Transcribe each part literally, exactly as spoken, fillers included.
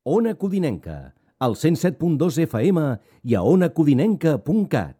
Ona Codinenca, al cent set punt dos F M i a ona codinenca punt cat.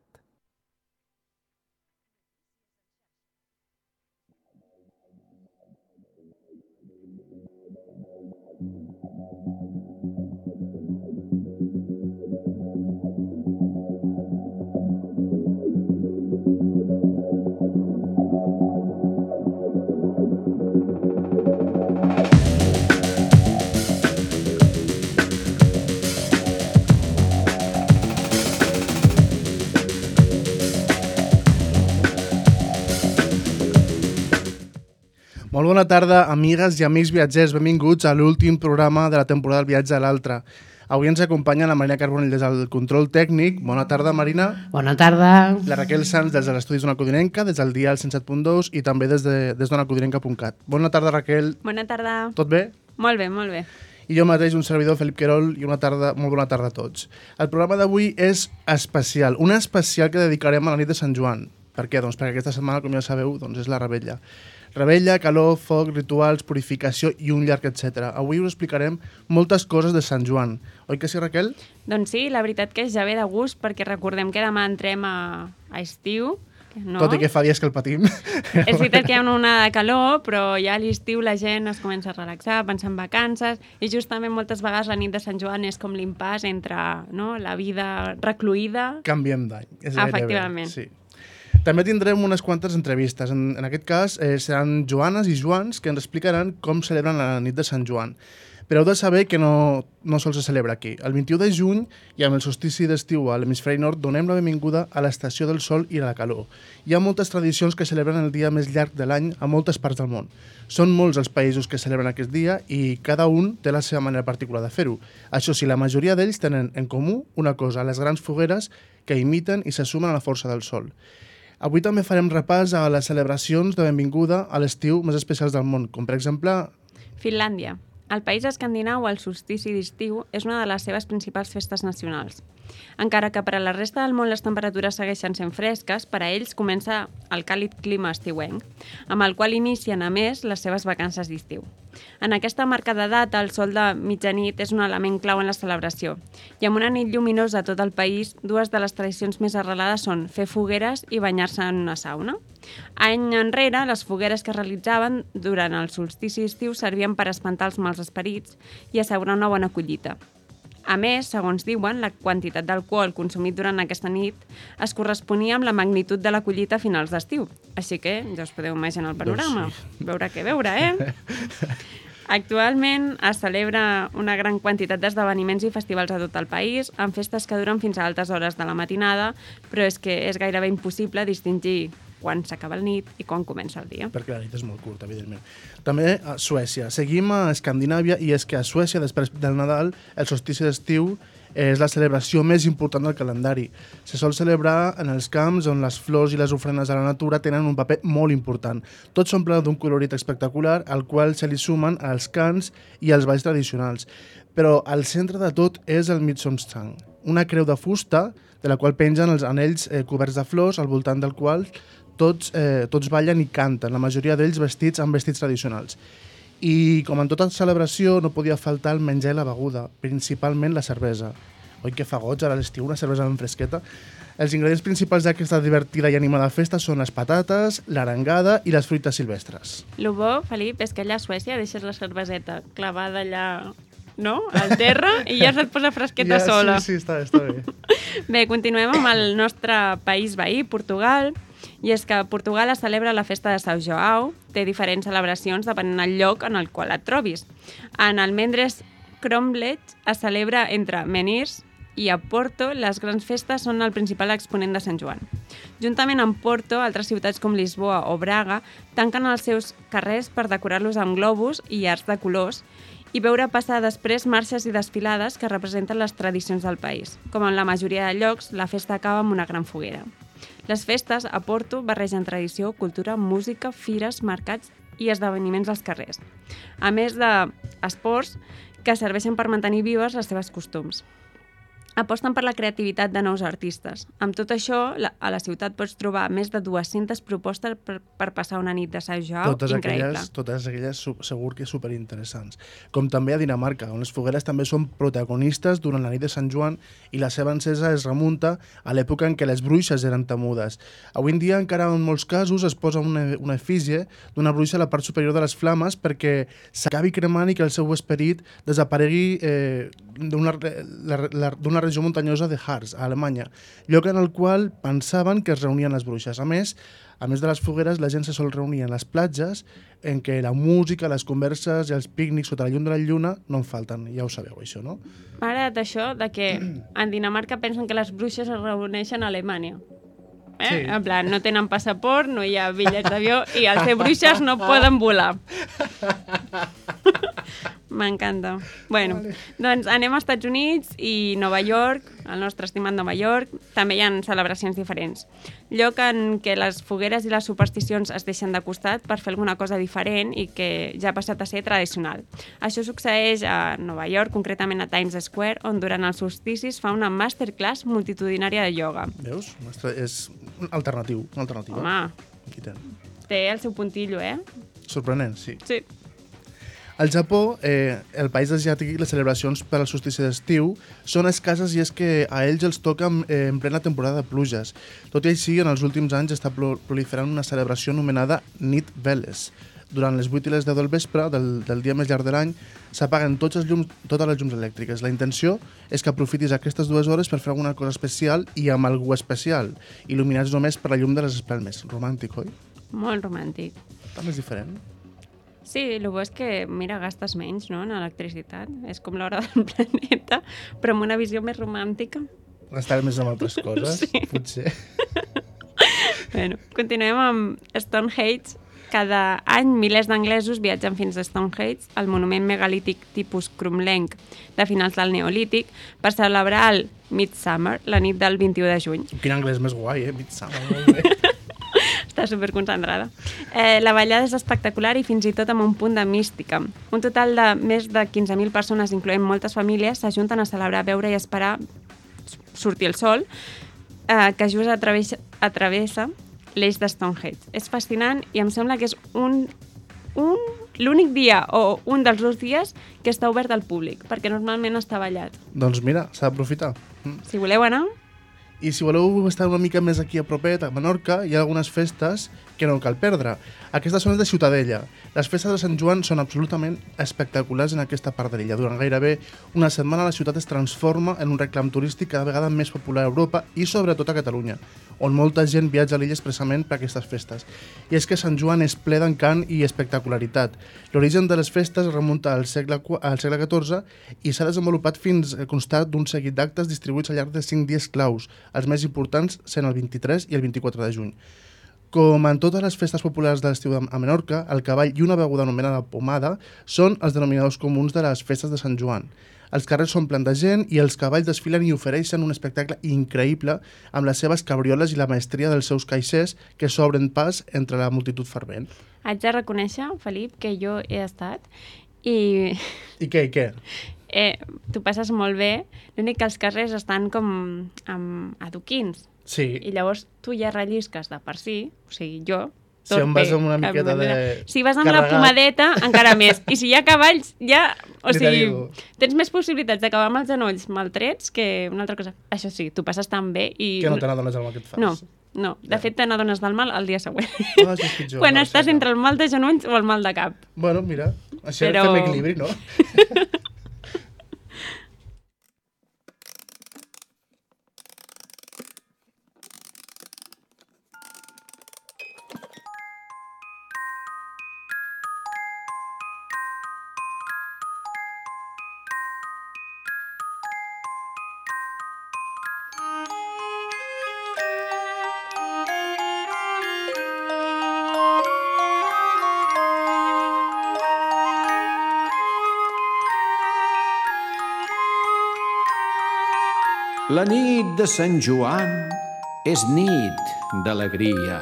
Molt bona tarda, amigues i amics viatgers. Benvinguts a l'últim programa de la temporada del viatge a l'altre. Avui ens acompanya la Marina Carbonell des del control tècnic. Bona tarda, Marina. Bona tarda. La Raquel Sanz des de l'estudi d'Ona Codinenca, des del dial cent set punt dos i també des de, des d'ona codinenca punt cat. Bona tarda, Raquel. Bona tarda. Tot bé? Molt bé, molt bé. I jo mateix, un servidor, Felip Querol, i una tarda, molt bona tarda a tots. El programa d'avui és especial, un especial que dedicarem a la nit de Sant Joan. Per què? Doncs perquè aquesta setmana, com ja sabeu, doncs és la Rebella. Rebella, calor, foc, rituals, purificació i un llarg etcètera. Avui us explicarem moltes coses de Sant Joan. Oi que sí, Raquel? Doncs sí, la veritat que ja ve de gust, perquè recordem que demà entrem a, a estiu. No? Tot i que fa dies que el patim. És veritat que hi ha una onada de calor, però ja a l'estiu la gent es comença a relaxar, a pensar en vacances, i justament moltes vegades la nit de Sant Joan és com l'impàs entre, no, la vida recluïda... Canviem d'any. És gairebé, efectivament. sí. També tindrem unes quantes entrevistes. En, en aquest cas eh, seran Joanes i Joans que ens explicaran com celebren la nit de Sant Joan. Però heu de saber que no, no sols se celebra aquí. El vint-i-u de juny, i amb el solstici d'estiu a l'hemisferi nord, donem la benvinguda a l'estació del sol i de la calor. Hi ha moltes tradicions que celebren el dia més llarg de l'any a moltes parts del món. Són molts els països que celebren aquest dia i cada un té la seva manera particular de fer-ho. Això sí, la majoria d'ells tenen en comú una cosa, les grans fogueres que imiten i se sumen a la força del sol. Avui també farem repàs a les celebracions de benvinguda a l'estiu més especials del món, com per exemple... Finlàndia. El país escandinau, el solstici d'estiu, és una de les seves principals festes nacionals. Encara que per a la resta del món les temperatures segueixen sent fresques, per a ells comença el càlid clima estiuenc, amb el qual inicien, a més, les seves vacances d'estiu. En aquesta marcada data, el sol de mitjanit és un element clau en la celebració, i amb una nit lluminosa a tot el país, dues de les tradicions més arrelades són fer fogueres i banyar-se en una sauna. Any enrere, les fogueres que es realitzaven durant el solstici d'estiu servien per espantar els mals esperits i assegurar una bona collita. A més, segons diuen, la quantitat d'alcohol consumit durant aquesta nit es corresponia amb la magnitud de la collita a finals d'estiu. Així que ja us podeu imaginar el panorama. Doncs sí. Veure què veure, eh? Actualment es celebra una gran quantitat d'esdeveniments i festivals a tot el país, amb festes que duren fins a altes hores de la matinada, però és que és gairebé impossible distingir quan s'acaba el nit i quan comença el dia. Perquè la nit és molt curta, evidentment. També a Suècia. Seguim a Escandinàvia i és que a Suècia, després del Nadal, el solstici d'estiu és la celebració més important del calendari. Se sol celebrar en els camps on les flors i les ofrenes a la natura tenen un paper molt important. Tot s'omple d'un colorit espectacular al qual se li sumen els cants i els balls tradicionals. Però al centre de tot és el Midsommar, una creu de fusta de la qual pengen els anells eh, coberts de flors, al voltant del qual tots, eh, tots ballen i canten, la majoria d'ells vestits amb vestits tradicionals. I com en tota celebració no podia faltar el menjar i la beguda, principalment la cervesa. Oi que fa goig ara a l'estiu, una cervesa ben fresqueta? Els ingredients principals d'aquesta divertida i animada festa són les patates, l'arengada i les fruites silvestres. Lo bo, Felip, és que allà a Suècia deixes la cerveseta clavada allà, no?, al terra, i ja se't posa fresqueta ja, sola. Sí, sí, està, està bé. Bé, continuem amb el nostre país veí, Portugal, i és que Portugal es celebra la festa de São João, té diferents celebracions depenent del lloc en el qual et trobis. En el Mendres Cromlech es celebra entre Menirs i a Porto les grans festes són el principal exponent de Sant Joan. Juntament amb Porto, altres ciutats com Lisboa o Braga tanquen els seus carrers per decorar-los amb globus i arcs de colors i veure passar després marxes i desfilades que representen les tradicions del país. Com en la majoria de llocs, la festa acaba amb una gran foguera. Les festes a Porto barregen tradició, cultura, música, fires, mercats i esdeveniments als carrers, a més d'esports que serveixen per mantenir vives les seves costums. aposten per la creativitat de nous artistes. Amb tot això, la, a la ciutat pots trobar més de dues-centes propostes per, per passar una nit de Sant Joan totes increïble. Aquelles, totes aquelles su- segur que superinteressants. Com també a Dinamarca, on les fogueres també són protagonistes durant la nit de Sant Joan i la seva encesa es remunta a l'època en què les bruixes eren temudes. Avui en dia encara en molts casos es posa una, una efígie d'una bruixa a la part superior de les flames perquè s'acabi cremant i que el seu esperit desaparegui eh, d'una la, la, d'una regió muntanyosa de Harz, a Alemanya, lloc en el qual pensaven que es reunien les bruixes. A més, a més de les fogueres, la gent se sol reunir en les platges en què la música, les converses i els pícnics sota la llum de la lluna no en falten. Ja ho sabeu, això, no? M'ha agradat això de que en Dinamarca pensen que les bruixes es reuneixen a Alemanya. Eh? Sí. En plan, no tenen passaport, no hi ha bitllets d'avió i al ser bruixes no poden volar. M'encanta. Bueno, vale. Doncs anem als Estats Units i Nova York, el nostre estimat Nova York. També hi ha celebracions diferents. Lloc en què les fogueres i les supersticions es deixen de costat per fer alguna cosa diferent i que ja ha passat a ser tradicional. Això succeeix a Nova York, concretament a Times Square, on durant els solsticis fa una masterclass multitudinària de ioga. Veus? És alternatiu. Una alternativa. Home, Aquí ten. té el seu puntillo, eh? Sorprenent, sí. Sí. Al Japó, eh, el país asiàtic, les celebracions per al solstici d'estiu són escasses i és que a ells els toca eh, en plena temporada de pluges. Tot i així, en els últims anys està proliferant una celebració anomenada Nit Veles. Durant les vuit i les deu del vespre, del, del dia més llarg de l'any, s'apaguen tots els llums, totes les llums elèctriques. La intenció és que aprofitis aquestes dues hores per fer alguna cosa especial i amb algú especial, il·luminats només per la llum de les espelmes. Romàntic, oi? Molt romàntic. També és diferent. Sí, el bo és que, mira, gastes menys, no?, en electricitat. És com l'hora del planeta, però amb una visió més romàntica. Gastar més en altres coses, Sí. potser. Bueno, continuem amb Stonehenge. Cada any, milers d'anglesos viatgen fins a Stonehenge, el monument megalític tipus cromlenc de finals del Neolític, per celebrar el Midsummer, la nit del vint-i-u de juny. Quin anglès més guai, eh? Midsummer, molt bé. Està superconcentrada. Eh, la ballada és espectacular i fins i tot amb un punt de mística. Un total de més de quinze mil persones, incloent moltes famílies, s'ajunten a celebrar, veure i esperar sortir el sol, eh, que just atravessa, atravessa l'eix de Stonehenge. És fascinant i em sembla que és un, un, l'únic dia o un dels dos dies que està obert al públic, perquè normalment està ballat. Doncs mira, s'ha d'aprofitar. Mm. Si voleu anar, I si voleu estar una mica més aquí a propet, a Menorca, hi ha algunes festes que no cal perdre. Aquestes són les de Ciutadella. Les festes de Sant Joan són absolutament espectaculars en aquesta part de l'illa. Durant gairebé una setmana la ciutat es transforma en un reclam turístic cada vegada més popular a Europa i sobretot a Catalunya, on molta gent viatja a l'illa expressament per aquestes festes. I és que Sant Joan és ple d'encant i espectacularitat. L'origen de les festes remunta al segle, al segle catorze i s'ha desenvolupat fins a constar d'un seguit d'actes distribuïts al llarg de cinc dies claus, els més importants sent el vint-i-tres i el vint-i-quatre de juny. Com en totes les festes populars de l'estiu a Menorca, el cavall i una beguda anomenada pomada són els denominadors comuns de les festes de Sant Joan. Els carrers s'omplen de gent i els cavalls desfilen i ofereixen un espectacle increïble amb les seves cabrioles i la maestria dels seus caixers que s'obren pas entre la multitud fervent. haig de reconèixer, Felip, que jo he estat i I què, i què? eh, t'ho passes molt bé, l'únic que els carrers estan com amb adoquins. Sí, I llavors tu ja rellisques de per si, o sigui, jo... si em vas amb una cap miqueta de... manera. Si vas amb carregat. la pomadeta, encara més. I si hi ha cavalls, ja... O Ni te sigui, digo. tens més possibilitats d'acabar amb els genolls maltrets que una altra cosa. Això sí, tu passes tan bé i... Que no te n'adones del mal que et fas. No, no. De fet, te n'adones del mal el dia següent. Ah, això és pitjor. Quan no, estàs això no. entre el mal de genolls o el mal de cap. Bueno, mira, això Però- fem equilibri, no? La nit de Sant Joan és nit d'alegria.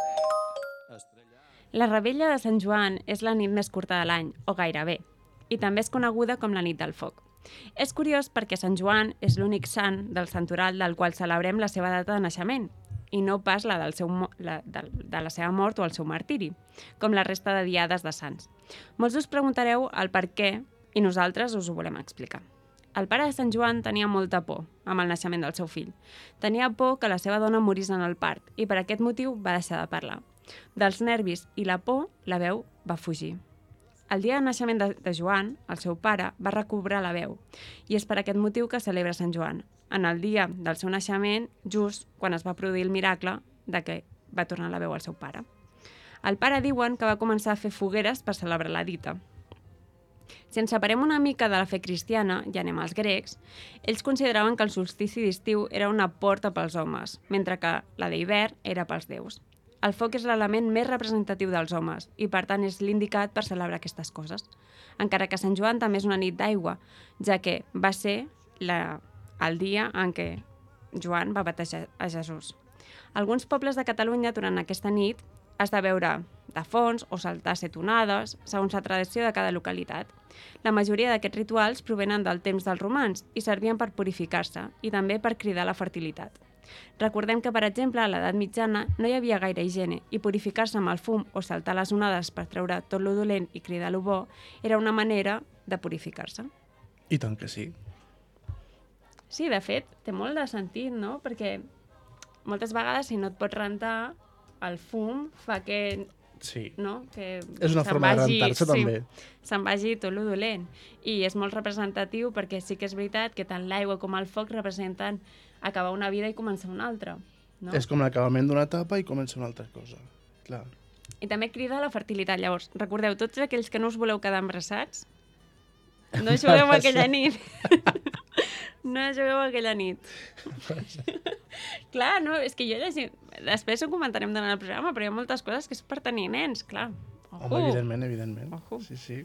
La Revetlla de Sant Joan és la nit més curta de l'any, o gairebé, i també és coneguda com la nit del foc. És curiós perquè Sant Joan és l'únic sant del santoral del qual celebrem la seva data de naixement i no pas la, del seu, la de, de la seva mort o el seu martiri, com la resta de diades de sants. Molts us preguntareu el per què i nosaltres us ho volem explicar. El pare de Sant Joan tenia molta por amb el naixement del seu fill. Tenia por que la seva dona morís en el part i per aquest motiu va deixar de parlar. Dels nervis i la por, la veu va fugir. El dia de naixement de, de Joan, el seu pare, va recobrar la veu i és per aquest motiu que celebra Sant Joan, en el dia del seu naixement, just quan es va produir el miracle de que va tornar la veu al seu pare. El pare diuen que va començar a fer fogueres per celebrar la dita. Si ens separem una mica de la fe cristiana, ja anem als grecs, ells consideraven que el solstici d'estiu era una porta pels homes, mentre que la d'hivern era pels déus. El foc és l'element més representatiu dels homes i, per tant, és l'indicat per celebrar aquestes coses. Encara que Sant Joan també és una nit d'aigua, ja que va ser la, el dia en què Joan va batejar a Jesús. Alguns pobles de Catalunya, durant aquesta nit, has de veure de fons o saltar set onades, segons la tradició de cada localitat. La majoria d'aquests rituals provenen del temps dels romans i servien per purificar-se i també per cridar la fertilitat. Recordem que, per exemple, a l'edat mitjana no hi havia gaire higiene i purificar-se amb el fum o saltar les onades per treure tot lo dolent i cridar lo bo era una manera de purificar-se. I tant que sí. Sí, de fet, té molt de sentit, no? Perquè moltes vegades, si no et pots rentar, el fum fa que... Sí. No? Que és una forma vagi, de rentar-se, sí, també. Se'n vagi tot lo dolent. I és molt representatiu perquè sí que és veritat que tant l'aigua com el foc representen acabar una vida i començar una altra. No? És com l'acabament d'una etapa i comença una altra cosa. Clar. I també crida la fertilitat. Llavors, recordeu, tots aquells que no us voleu quedar embarassats, no jugueu aquella nit. No jugueu aquella nit. Clar, no, és que jo llegim... Després ho comentarem durant el programa, però hi ha moltes coses que és per tenir nens, clar. Ojo. Home, evidentment, evidentment. Ojo. Sí, sí.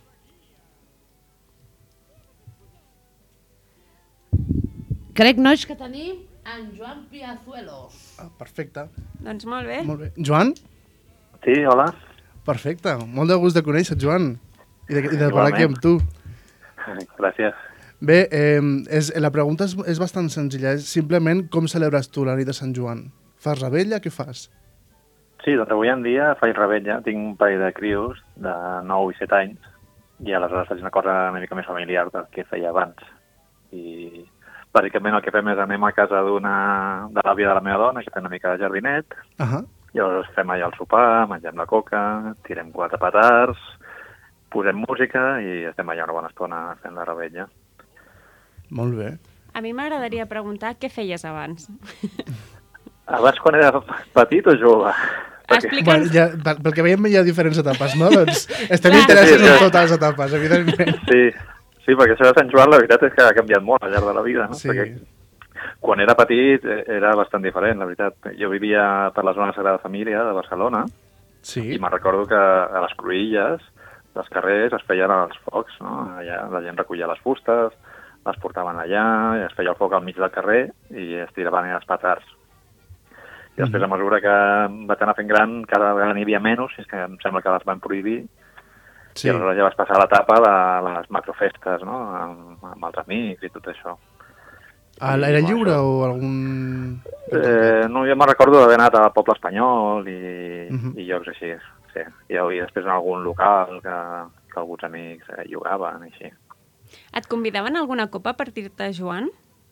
Crec, nois, que tenim en Joan Piazuelos. Ah, perfecte. Doncs molt bé. Molt bé. Joan? Sí, hola. Perfecte. Molt de gust de conèixer, Joan. I de, i de parlar aquí amb tu. Gràcies. Bé, eh, és, la pregunta és, és bastant senzilla. És simplement com celebres tu la nit de Sant Joan? Fas rebella? Què fas? Sí, doncs avui en dia faig rebella. Tinc un parell de crios de nou i set anys i aleshores faig una cosa una mica més familiar del que feia abans. I bàsicament el que fem és anem a casa d'una de l'àvia de la meva dona, que té una mica de jardinet, Uh -huh. i llavors fem allà el sopar, mengem la coca, tirem quatre petards, posem música i estem allà una bona estona fent la rebella. Molt bé. A mi m'agradaria preguntar què feies abans. Abans quan era petit o jove? Explica'ns... Bueno, ja, pel, pel que veiem hi ha diferents etapes, no? Doncs estem Clar. interessats Sí, sí. en totes les etapes, evidentment. Sí, sí, perquè això de Sant Joan la veritat és que ha canviat molt al llarg de la vida, no? Sí. Perquè quan era petit eh, era bastant diferent, la veritat. Jo vivia per la zona Sagrada Família de Barcelona Sí. i me'n recordo que a les cruïlles dels carrers es feien els focs, no? Allà la gent recollia les fustes, les portaven allà, i es feia el foc al mig del carrer i es tiraven els petards. I després, a mesura que vaig anar fent gran, cada vegada n'hi havia menys, i és que em sembla que les van prohibir, Sí. i aleshores ja vas passar a l'etapa de les macrofestes, no? Amb, amb els amics i tot això. A l'aire lliure o algun... Eh, no, jo me'n recordo d'haver anat al Poble Espanyol i, Mhm. i llocs així, sí. I, i després en algun local que, que alguns amics eh, jugaven i així. Et convidaven a alguna copa a partir-te, Joan?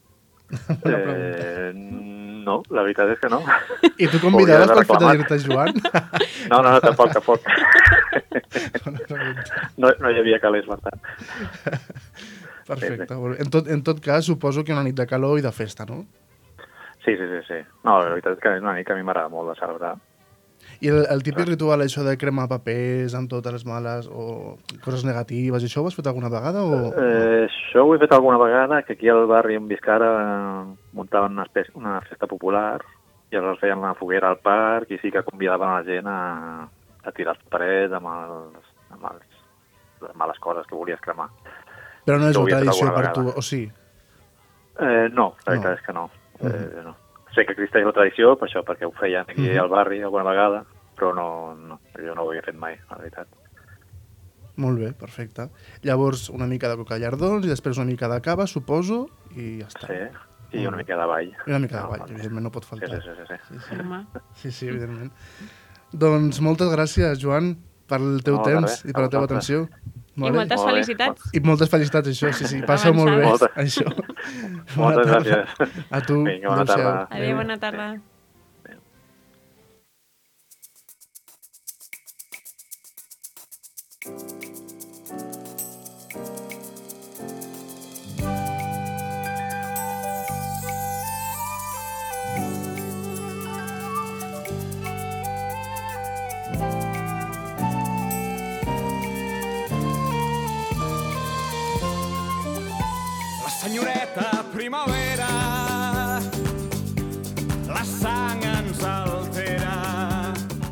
Eh, no, la veritat és que no. I tu convidaves Hauria de pel fet de reclamar. dir-te Joan? No, no, no, tampoc, tampoc. Bona pregunta. No, no hi havia calés, per tant. Perfecte. molt bé. En tot, en tot cas, suposo que una nit de calor i de festa, no? Sí, sí, sí, sí. No, la veritat és que és una nit que a mi m'agrada molt de celebrar. I el, el típic ritual, això de cremar papers amb totes les males o coses negatives, això ho has fet alguna vegada? O... Eh, això ho he fet alguna vegada, que aquí al barri on visc ara eh, muntaven una, espècie, una festa popular i aleshores feien una foguera al parc i sí que convidaven a la gent a, a tirar els paperets amb, els, amb els, les males coses que volies cremar. Però no és Això ho una havia fet tradició alguna per tu, vegada. o sí? Eh, no, la veritat No. és que no. Eh, no. Sé que existeix la tradició, per això, perquè ho feien aquí Mhm. al barri alguna vegada, però no, no, jo no ho havia fet mai, la veritat. Molt bé, perfecte. Llavors, una mica de coca llardons i després una mica de cava, suposo, i ja està. Sí, i una mica de ball. I una mica de ball, evidentment, no pot faltar. Sí, sí, sí. sí. Sí, sí. Home. Sí, sí, evidentment. Doncs moltes gràcies, Joan, pel teu No, de temps res, i per la a teva vosaltres. atenció. I moltes Molt bé. felicitats. I moltes felicitats, això, sí, sí, passa molt bé, Moltes- això. Moltes tarda. gràcies. A tu, Vinga, bona adéu-siau. tarda. Adéu, bona tarda. La senyoreta primavera, la sang ens altera.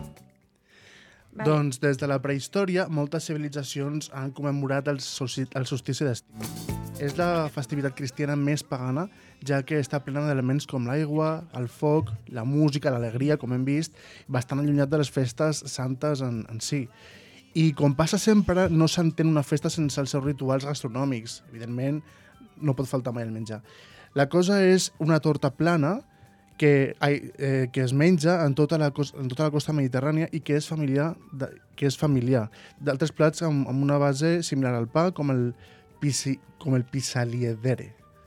Vale. Doncs des de la prehistòria, moltes civilitzacions han commemorat el, solsti el solstici d'estiu. És la festivitat cristiana més pagana, ja que està plena d'elements com l'aigua, el foc, la música, l'alegria, com hem vist, bastant allunyat de les festes santes en, en si. I com passa sempre, no s'entén una festa sense els seus rituals gastronòmics. Evidentment, no pot faltar mai el menjar. La cosa és una torta plana que, ai, eh, que es menja en tota, la costa, en tota la costa mediterrània i que és familiar de, que és familiar d'altres plats amb, amb una base similar al pa, com el, pisi, com el pisaliedere.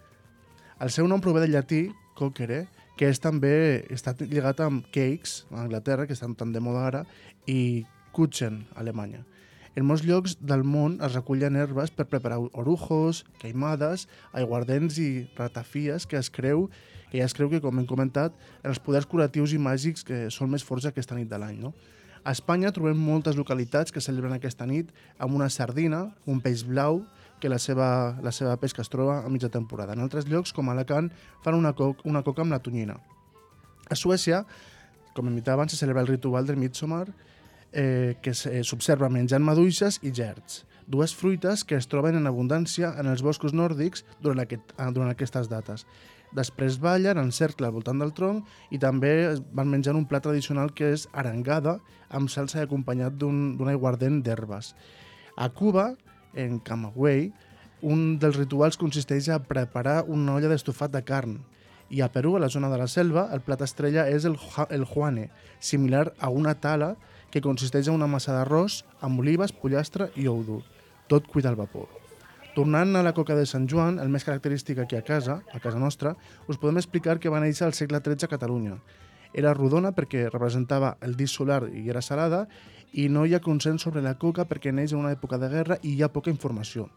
El seu nom prové del llatí coquere, que és també està lligat amb cakes a Anglaterra, que estan tan de moda ara, i Kuchen, a Alemanya. En molts llocs del món es recullen herbes per preparar orujos, queimades, aiguardents i ratafies que es creu que ja es creu que, com hem comentat, en els poders curatius i màgics que són més forts aquesta nit de l'any. No? A Espanya trobem moltes localitats que celebren aquesta nit amb una sardina, un peix blau, que la seva, la seva pesca es troba a mitja temporada. En altres llocs, com Alacant, fan una, co una coca amb la tonyina. A Suècia, com hem dit abans, se celebra el ritual del Midsommar, eh, que s'observa menjant maduixes i gerds, dues fruites que es troben en abundància en els boscos nòrdics durant, aquest, durant aquestes dates. Després ballen en cercle al voltant del tronc i també van menjant un plat tradicional que és arengada amb salsa i acompanyat d'un aiguardent d'herbes. A Cuba, en Camagüey, un dels rituals consisteix a preparar una olla d'estofat de carn. I a Perú, a la zona de la selva, el plat estrella és el, el juane, similar a una tala que consisteix en una massa d'arròs amb olives, pollastre i ou dur, tot cuit al vapor. Tornant a la coca de Sant Joan, el més característic aquí a casa, a casa nostra, us podem explicar que va néixer al segle tretze a Catalunya. Era rodona perquè representava el disc solar i era salada, i no hi ha consens sobre la coca perquè neix en una època de guerra i hi ha poca informació.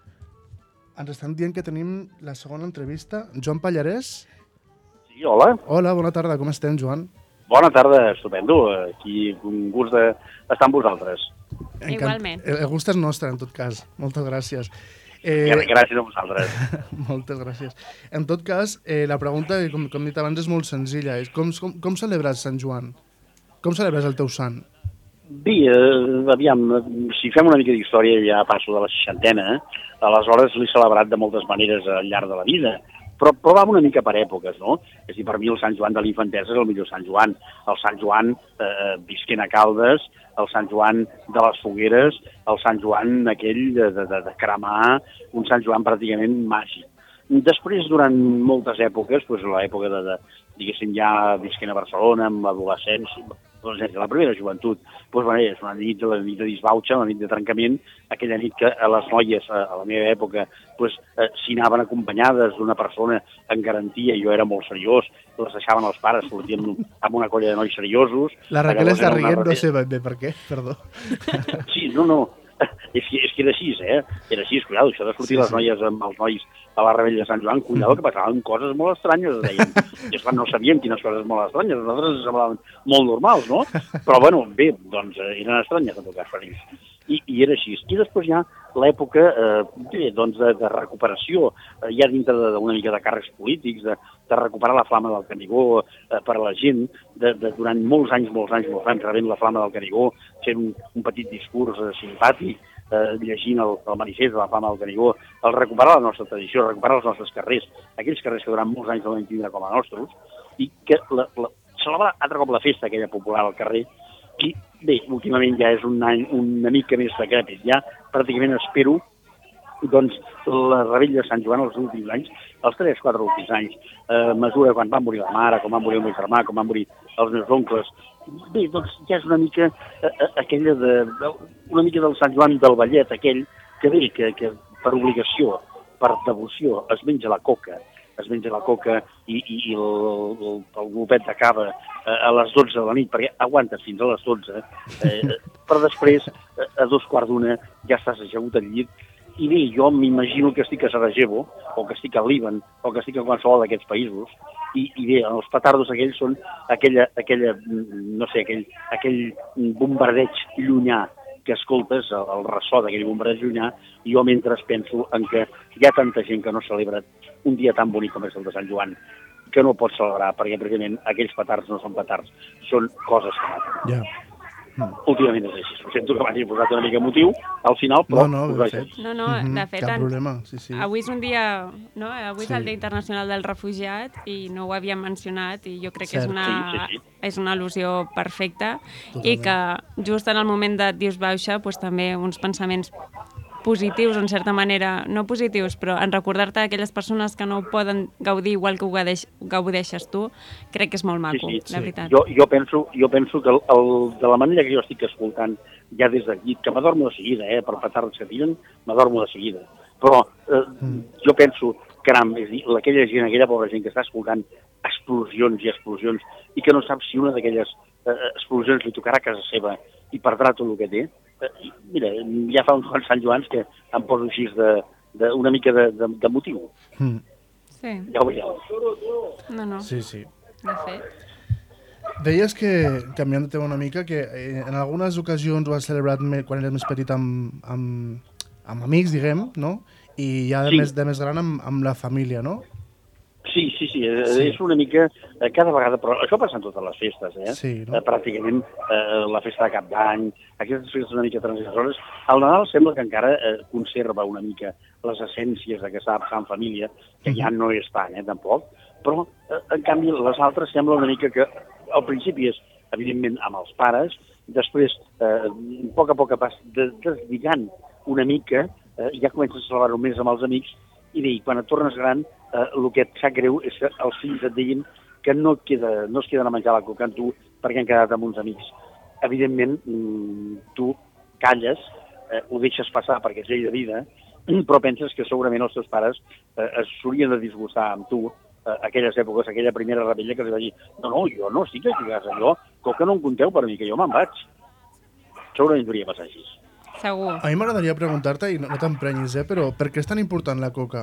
Ens estan dient que tenim la segona entrevista. Joan Pallarès? Sí, hola. Hola, bona tarda, com estem, Joan? Bona tarda, estupendo. Aquí un gust d'estar amb vosaltres. Encant... Igualment. El gust és nostre, en tot cas. Moltes gràcies. Eh... Gràcies a vosaltres. Moltes gràcies. En tot cas, eh, la pregunta, com, com he dit abans, és molt senzilla. És com, com, com celebres Sant Joan? Com celebres el teu sant? Bé, eh, aviam, si fem una mica d'història, ja passo de la seixantena, eh? Aleshores l'he celebrat de moltes maneres al llarg de la vida, però, però va una mica per èpoques, no? És a dir, per mi el Sant Joan de l'infantesa és el millor Sant Joan. El Sant Joan eh, visquent a Caldes, el Sant Joan de les fogueres, el Sant Joan aquell de, de, de, de cremar, un Sant Joan pràcticament màgic. Després, durant moltes èpoques, doncs l'època de, de, diguéssim, ja visquent a Barcelona, amb adolescència, doncs, la primera joventut, doncs, bueno, és una nit, la nit de disbauxa, una nit de trencament, aquella nit que a les noies, a, a la meva època, doncs, eh, s'hi anaven acompanyades d'una persona en garantia, jo era molt seriós, les deixaven els pares, sortien amb una colla de nois seriosos. La Raquel està rient, no sé ben bé per què, perdó. Sí, no, no, és que, és que era així, eh? Era així, cuidado, això de sortir sí, les noies amb els nois a la rebella de Sant Joan, cuidado, que passaven coses molt estranyes, deien. I esclar, no sabíem quines coses molt estranyes, nosaltres ens semblaven molt normals, no? Però, bueno, bé, doncs, eren estranyes, en tot cas, per ells. I, I era així. I després ja l'època, eh, bé, doncs, de, de recuperació, eh, ja dintre d'una mica de càrrecs polítics, de, de recuperar la flama del Canigó eh, per a la gent, de, de, durant molts anys, molts anys, molts anys, rebent la flama del Canigó, fent un, un petit discurs eh, simpàtic, eh, llegint el, el manifest de la flama del Canigó, el recuperar la nostra tradició, recuperar els nostres carrers, aquells carrers que durant molts anys no vam tindre com a nostres, i que la, la, celebrar altre cop la festa aquella popular al carrer, I bé, últimament ja és un any una mica més decrèpit. Ja pràcticament espero doncs la rebella de Sant Joan els últims anys, els tres o quatre últims anys, a mesura quan va morir la mare, quan va morir el meu germà, quan van morir els meus oncles, bé, doncs ja és una mica eh, aquella de, de, una mica del Sant Joan del Vallet, aquell que bé, que, que per obligació, per devoció, es menja la coca, es menja la coca i, i, i el, el, el glopet de cava a les dotze de la nit, perquè aguantes fins a les dotze, eh, però després, a dos quarts d'una, ja estàs ajagut al llit. I bé, jo m'imagino que estic a Sarajevo, o que estic a Líban, o que estic a qualsevol d'aquests països, i, i bé, els petardos aquells són aquella, aquella no sé, aquell, aquell bombardeig llunyà que escoltes, el, el ressò d'aquell bombardeig llunyà, i jo mentre penso en que hi ha tanta gent que no celebra un dia tan bonic com és el de Sant Joan, que no pot celebrar, perquè precisament aquells petards no són petards, són coses que maten. Ja. Mm. Últimament és així. Ho sento que m'hagi posat una mica motiu al final, però... No, no, us de fet. No, no, Mhm, de fet... cap en- problema, sí, sí. Avui és un dia... No? Avui Sí. és el Dia Internacional del Refugiat i no ho havíem mencionat i jo crec que és Cert. una, Sí, sí, sí. és una al·lusió perfecta Totalment. i que just en el moment de Dius Baixa pues, també uns pensaments positius, en certa manera, no positius, però en recordar-te aquelles persones que no ho poden gaudir igual que ho gaudeix, gaudeixes tu, crec que és molt maco, Sí, de veritat. Jo, jo, penso, jo penso que el, el, de la manera que jo estic escoltant ja des del llit, que m'adormo de seguida, eh, per petards que tiren, m'adormo de seguida. Però eh, Mm. jo penso, caram, és a dir, aquella gent, aquella pobra gent que està escoltant explosions i explosions i que no sap si una d'aquelles eh, explosions li tocarà a casa seva i perdrà tot el que té. Eh, mira, ja fa uns quants Sant Joans que em poso així de, de, una mica de, de, de motiu. Mm. Sí, Ja ho veieu. no, no, Sí, sí. de fet. Deies que, canviant de tema una mica, que eh, en algunes ocasions ho has celebrat me, quan eres més petit amb, amb, amb amics, diguem, no? I ja de, Sí. més, de més gran amb, amb la família, no? Sí, sí, sí, eh, Sí. és una mica eh, cada vegada, però això passa en totes les festes, eh? Sí, no? Eh, pràcticament eh, la festa de Cap d'Any, aquestes festes una mica transgressores. El Nadal sembla que encara eh, conserva una mica les essències de que s'ha de passar en família, que ja no és tant, eh, tampoc, però eh, en canvi les altres sembla una mica que al principi és, evidentment, amb els pares, després, eh, a poc a poc vas de- deslligant una mica, eh, ja comences a celebrar-ho més amb els amics, i bé, quan et tornes gran, eh, el que et sap greu és que els fills et diguin que no, et queda, no es queden a menjar la coca amb tu perquè han quedat amb uns amics. Evidentment, mm, tu calles, eh, ho deixes passar perquè és llei de vida, però penses que segurament els teus pares eh, es s'haurien de disgustar amb tu eh, aquelles èpoques, aquella primera rebella que els va dir no, no, jo no estic aquí a casa, jo, coca no em conteu per mi, que jo me'n vaig. Segurament hauria passar així. Segur. A mi m'agradaria preguntar-te, i no, no t'emprenyis, eh, però per què és tan important la coca?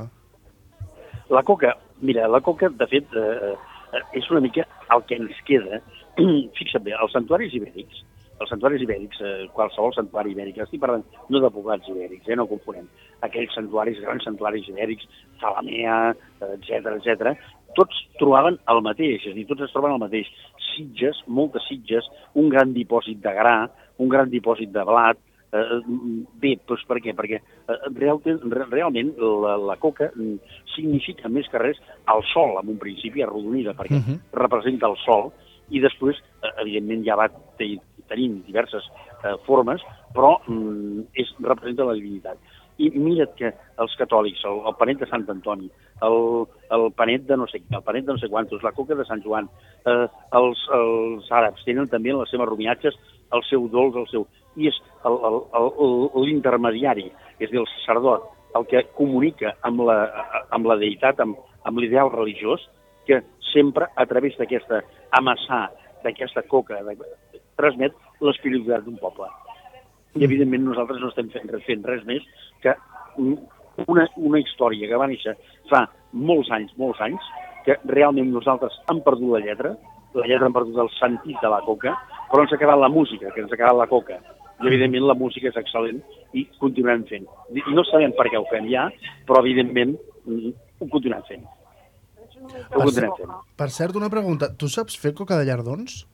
La coca, mira, la coca, de fet, eh, eh, és una mica el que ens queda. Fixa't bé, els santuaris ibèrics, els santuaris ibèrics, eh, qualsevol santuari ibèric, estic parlant no de poblats ibèrics, eh, no confonem, aquells santuaris, grans santuaris ibèrics, Zalamea, etcètera, etcètera, tots trobaven el mateix, és a dir, tots es troben el mateix. Sitges, moltes sitges, un gran dipòsit de gra, un gran dipòsit de blat. Eh, bé, doncs per què? Perquè eh, real, realment la, la coca mm, significa més que res el sol, en un principi arrodonida, perquè uh -huh. representa el sol, i després, eh, evidentment, ja va tenint diverses eh, formes, però mm, és, representa la divinitat. I mira't que els catòlics, el, el panet de Sant Antoni, el, el panet de no sé què, el panet de no sé quantos, la coca de Sant Joan, eh, els, els àrabs tenen també en les seves romiatges el seu dolç, el seu... I és l'intermediari, és a dir, el sacerdot, el que comunica amb la, amb la deïtat, amb, amb l'ideal religiós, que sempre, a través d'aquesta amassar, d'aquesta coca, de, transmet l'espiritualitat d'un poble. I, evidentment, nosaltres no estem fent, fent res més que una, una història que va néixer fa molts anys, molts anys, que realment nosaltres hem perdut la lletra, la lletra hem perdut el sentit de la coca, però ens ha quedat la música, que ens ha quedat la coca. I, evidentment, la música és excel·lent i continuem fent. No sabem per què ho fem ja, però, evidentment, ho continuem fent. Ho continuem fent. Per cert, una pregunta. Tu saps fer coca de llardons?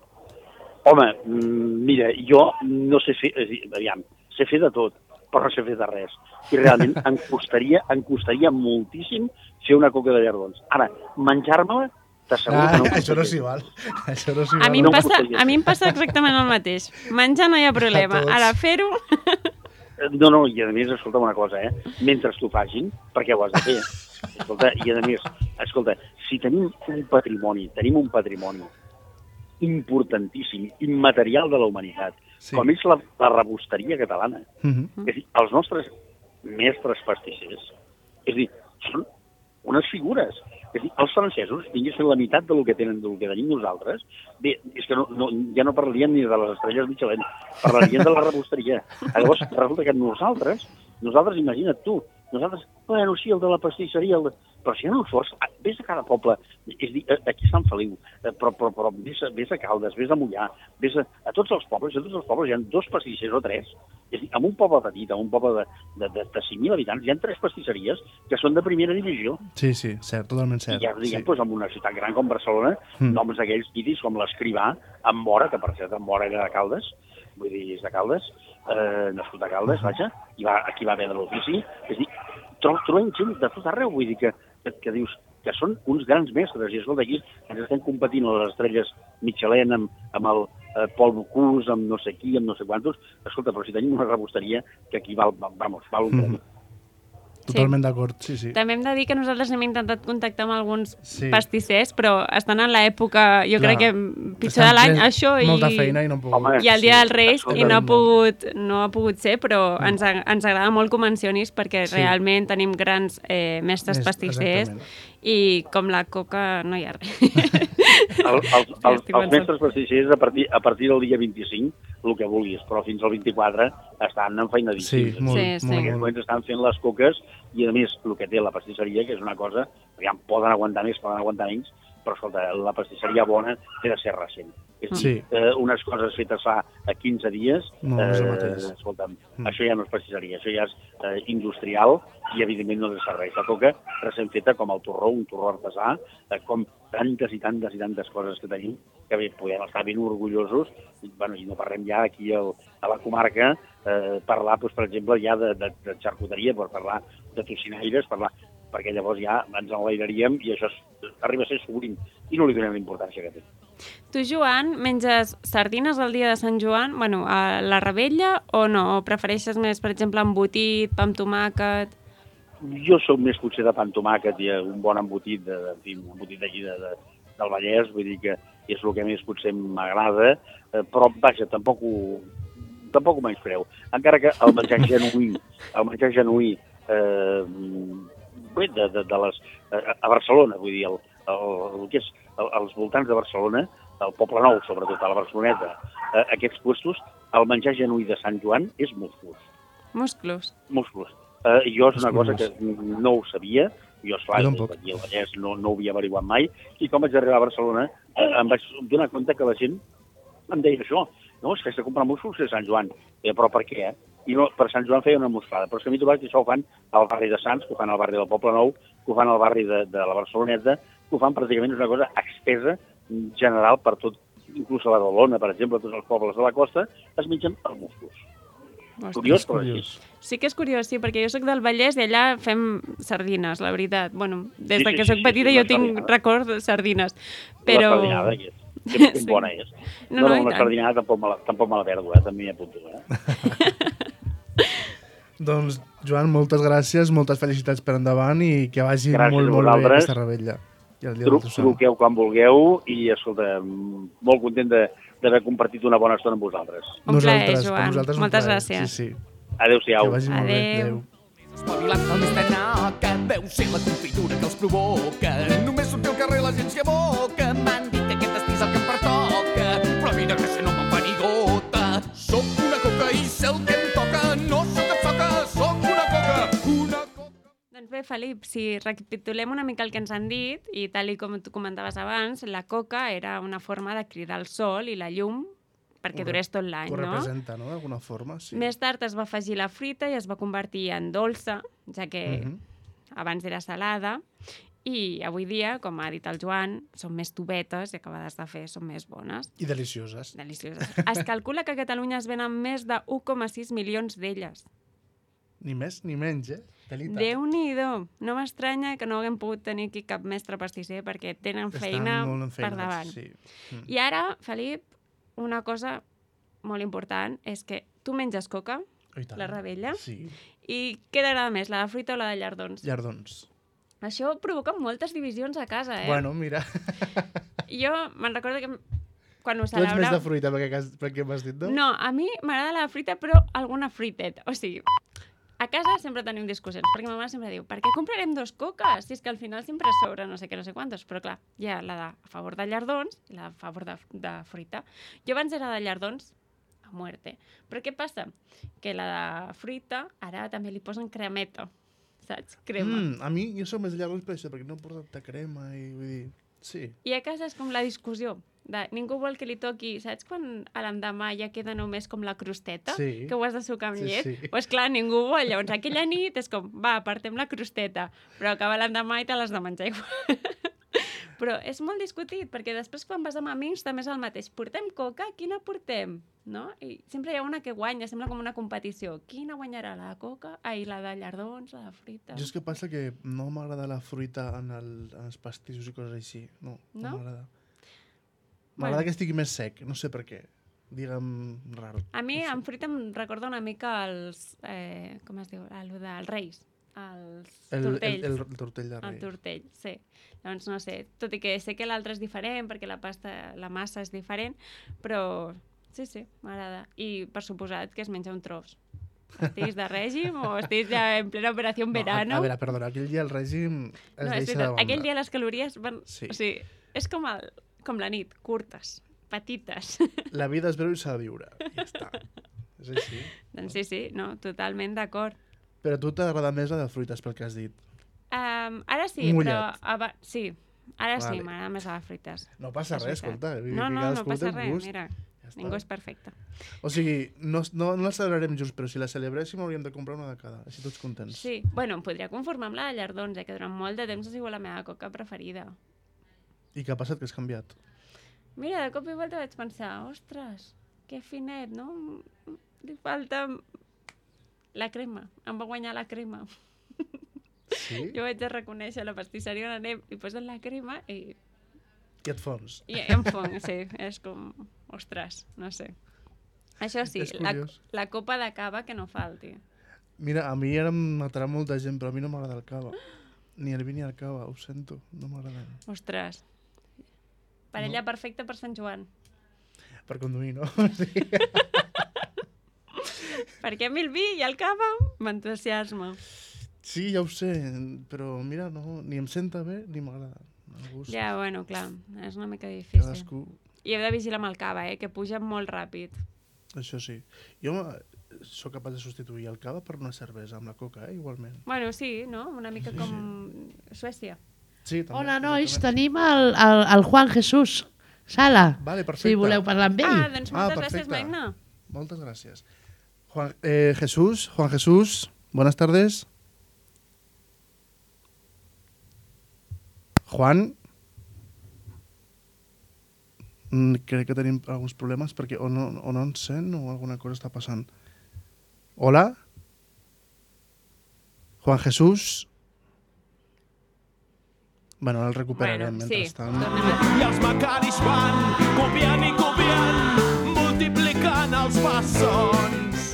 Home, mira, jo no sé fer... És a dir, aviam, sé fer de tot, però no sé fer de res. I realment em costaria, em costaria moltíssim fer una coca de llardons. Ara, menjar-me-la T'asseguro Ah, que no ho això no portaria. s'hi val. Això no s'hi A val. mi, em No ho passa, portaria. a mi em passa exactament el mateix. Menjar no hi ha problema. A tots. Ara fer-ho... No, no, i a més, escolta una cosa, eh? Mentre t'ho facin, perquè ho has de fer. Escolta, i a més, escolta, si tenim un patrimoni, tenim un patrimoni importantíssim, immaterial de la humanitat, Sí. sí. com és la, la rebosteria catalana. Mhm. És a dir, els nostres mestres pastissers, és a dir, són unes figures. És a dir, els francesos tinguessin la meitat del que tenen, del que tenim nosaltres, bé, és que no, no, ja no parlarien ni de les estrelles Michelin, parlarien de la rebosteria. Llavors, resulta que nosaltres, nosaltres, imagina't tu, nosaltres, bueno, sí, el de la pastisseria, el de... però si no ho fos, vés a cada poble, és a dir, aquí a Sant Feliu, però, però, però vés, a, vés a Caldes, vés a Mollà, vés a, a tots els pobles, a tots els pobles hi ha dos pastissers o tres, és a dir, en un poble petit, en un poble de, de, de, de cinc mil habitants, hi ha tres pastisseries que són de primera divisió. Sí, sí, cert, totalment cert. I ja diguem, sí. doncs, en una ciutat gran com Barcelona, Mm. mm. noms d'aquells típics com l'Escrivà, en Mora, que per cert en Mora era de Caldes, vull dir, és de Caldes, eh, nascut a Caldes, vaja, i va, aquí va haver de l'ofici, és a dir, tro trobem gent de tot arreu, vull dir que, que, que dius que són uns grans mestres, i escolta, aquí ens estem competint a les estrelles Michelin amb, amb el eh, Paul Bocuse, amb no sé qui, amb no sé quantos, escolta, però si tenim una rebosteria que aquí val, vamos, val un premi. Mhm. Totalment d'acord, sí, sí. També hem de dir que nosaltres hem intentat contactar amb alguns Sí. pastissers, però estan en l'època, jo Clar. crec que pitjor de l'any, Estan això, i, molta feina i no han pogut. Home, i el dia dels Reis, i no ha Totalment. pogut, no ha pogut ser, però ens, a- ens agrada molt que ho mencionis, perquè Sí. realment tenim grans eh, mestres Més- pastissers, exactament. i com la coca no hi ha res. El, els, els, estic els pensant. mestres pastissers a partir, a partir del dia vint-i-cinc, el que vulguis, però fins al vint-i-quatre estan enfeinadíssims. Sí, molt, Sí, sí. En molt, aquests molt. moments estan fent les coques i, a més, el que té la pastisseria, que és una cosa, ja poden aguantar més, poden aguantar menys, però, escolta, la pastisseria bona té de ser recent. És a dir, Sí. eh, unes coses fetes fa a quinze dies, No, no és el mateix. escolta'm, Mm. això ja no és pastisseria, això ja és eh, industrial i, evidentment, no té servei. La coca recent feta com el torró, un torró artesà, eh, com tantes i tantes i tantes coses que tenim, que bé, podem estar ben orgullosos, i, bueno, i no parlem ja aquí al, a la comarca, eh, parlar, doncs, per exemple, ja de, de, de xarcuteria, per parlar de tocinaires, parlar, perquè llavors ja ens enlairaríem i això és, arriba a ser sovint i no li donem la importància que té. Tu, Joan, menges sardines el dia de Sant Joan, bueno, a la Rebella, o no? O prefereixes més, per exemple, embotit, pa amb tomàquet? Jo sóc més potser de pa amb tomàquet i un bon embotit, de, de, en fi, un embotit d'aquí de, de, del Vallès, vull dir que és el que més potser m'agrada, eh, però, vaja, tampoc ho, tampoc ho menyspreu. Encara que el menjar genuí, el menjar genuí, eh, bé, de, de, de les, a, a Barcelona, vull dir, el, el, el que és el, els voltants de Barcelona, el Poble Nou, sobretot, a la Barceloneta, eh, aquests puestos, el menjar genuí de Sant Joan és musclos. Musclos. Musclos. Eh, jo és una cosa Musclos. que no ho sabia, jo, esclar, Jo tampoc. aquí al Vallès no, no ho havia averiguat mai, i com vaig arribar a Barcelona eh, em vaig donar compte que la gent em deia això, no, és que has de comprar musclos a Sant Joan. Eh, però per què, eh? I no, per Sant Joan feia una mosclada, però és que a mi trobat que això ho fan al barri de Sants, que ho fan al barri del Poble Nou, que ho fan al barri de, de la Barceloneta, que ho fan pràcticament, és una cosa expesa, general per tot, inclús a Badalona, per exemple, tots els pobles de la costa, es mengen els musclos. Ostres. Curiós, però Curiós. així. Sí que és curiós, sí, perquè jo sóc del Vallès i allà fem sardines, la veritat. Bueno, des Sí, de sí, que sí, sóc sí, petita sí, jo la tinc sardinada. record de sardines. Però... La sardinada, que és, que ben Sí. bona és. No, No, no, no, i la tant. sardinada tampoc me la, tampoc me la perdo, eh? també m'hi apunto. Eh? Doncs, Joan, moltes gràcies, moltes felicitats per endavant i que vagi Gràcies molt, a molt bé vosaltres. aquesta rebella. I el dia Tru del Tossal. truqueu quan vulgueu i, escolta, molt content de- d'haver compartit una bona estona amb vosaltres. Un plaer, Nosaltres, per Joan. nosaltres un Moltes plaer. gràcies. Sí, sí. Adéu-siau. Que vagi molt bé. Adéu. Adéu. Espavilat el més nena, que deu ser la confitura que els provoca. Només sortir al carrer la gent s'hi aboca. M'han dit que aquest estiu és el que em pertoca, però mira que si no me'n fa ni gota. Soc una coca i sé el que em toca. No soc cap soca, soc una coca. Una coca. Doncs bé, Felip, si recapitulem una mica el que ens han dit, i tal i com tu comentaves abans, la coca era una forma de cridar el sol i la llum perquè Ho durés tot l'any, Ho no? representa, no?, d'alguna forma, sí. Més tard es va afegir la fruita i es va convertir en dolça, ja que Mhm. abans era salada, i avui dia, com ha dit el Joan, són més tubetes i acabades de fer són més bones. I delicioses. Delicioses. Es calcula que a Catalunya es venen més de un coma sis milions d'elles. Ni més ni menys, eh? Telita. Déu-n'hi-do. No m'estranya que no haguem pogut tenir aquí cap mestre pastisser perquè tenen feina, Estan molt en feina, per davant. Sí. Mm. I ara, Felip, una cosa molt important és que tu menges coca, Oh, i tant. la rebella, Sí. i què t'agrada més, la de fruita o la de llardons? Llardons. Això provoca moltes divisions a casa, eh? Bueno, mira. Jo me'n recordo que quan ho Tu ets més celebrava... de fruita perquè, perquè m'has dit, no? No, a mi m'agrada la fruita, però alguna fruitet. O sigui, a casa sempre tenim discussions, perquè ma mare sempre diu, per què comprarem dos coques? Si és que al final sempre sobra no sé què, no sé quantos. Però clar, hi ha la de a favor de llardons i la de a favor de, de fruita. Jo abans era de llardons a muerte. Però què passa? Que la de fruita ara també li posen cremeta, saps? Crema. Mm, a mi, jo soc més de llardons per això, perquè no porta tanta crema i vull dir... Sí. I a casa és com la discussió. De, ningú vol que li toqui, saps quan a l'endemà ja queda només com la crosteta, Sí. que ho has de sucar amb Sí, llet? sí. Doncs pues clar, ningú vol. Llavors aquella nit és com, va, apartem la crosteta, però acaba l'endemà i te l'has de menjar igual. Però és molt discutit, perquè després quan vas amb amics també és el mateix. Portem coca? Quina portem? No? I sempre hi ha una que guanya, sembla com una competició. Quina guanyarà? La de coca? Ai, la de llardons, la de fruita? Jo és que passa que no m'agrada la fruita en, el, en els pastissos i coses així. No, no, No? m'agrada. M'agrada Bueno. que estigui més sec, no sé per què. Digue'm raro. A mi, no sé. en fruita, em recorda una mica els... Eh, com es diu? El dels reis. Els El, el, tortells. el, el tortell de El rei. tortell, sí. Llavors, no sé, tot i que sé que l'altre és diferent, perquè la pasta, la massa és diferent, però sí, sí, m'agrada. I, per suposat, que es menja un tros. Estiguis de règim o estiguis ja en plena operació en verano. No, a, a veure, perdona, aquell dia el règim es no, és deixa de veritat, banda. aquell dia les calories van... Sí. O sigui, és com, el, com la nit, curtes, petites. La vida és breu i s'ha de viure. I ja està. És així. Doncs sí, sí, no, totalment d'acord. Però a tu t'agrada més la de fruites, pel que has dit. Um, ara sí, Mullet. però... Aba sí, ara sí, Vale. m'agrada més a les frites. No passa És res, veritat. escolta. Vull dir No, que no, no cadascú té passa un res, gust. mira. Ja està. Ningú és perfecte. O sigui, no, no, no la celebrarem junts, però si la celebréssim hauríem de comprar una de cada, així tots contents. Sí, bueno, em podria conformar amb la de llardons, eh, que durant molt de temps ha sigut la meva coca preferida. I què ha passat, que has canviat? Mira, de cop i volta vaig pensar, ostres, que finet, no? Li falta la crema, em va guanyar la crema. Sí? Jo vaig a reconèixer la pastisseria on anem, li posen la crema i, I et fons. i em fong, sí, és com, ostres, no sé. Això sí, És la, curiós. la copa de cava que no falti. Mira, a mi ara em matarà molta gent, però a mi no m'agrada el cava. Ni el vi ni el cava, ho sento, no m'agraden. Ostres, parella No. perfecta per Sant Joan. Per conduir, no? Sí. Perquè a mi el vi i el cava m'entusiasma. Sí, ja ho sé, però mira, no, ni em senta bé ni m'agrada. El gust. Ja, bueno, clar, és una mica difícil. Cadascú, I heu de vigilar amb el cava, eh, que puja molt ràpid. això sí. Jo eh, sóc capaç de substituir el cava per una cervesa amb la coca, eh, igualment. Bueno, sí, no? Una mica Sí, com Suècia. Sí, també. Hola, nois, exactament. tenim el, el, el Juan Jesús Sala. Vale, perfecte. Si voleu parlar amb ell. Ah, doncs Ah, moltes gràcies, perfecte. Magna. Moltes gràcies. Juan, eh, Jesús, Juan Jesús, buenas tardes. Juan, mm, crec que tenim alguns problemes perquè o no, o no ens sent o alguna cosa està passant. Hola? Juan Jesús? Bueno, ara el recuperarem Bueno, sí, mentrestant. tornem a... I els mecanis van copiant i copiant, multiplicant els bessons.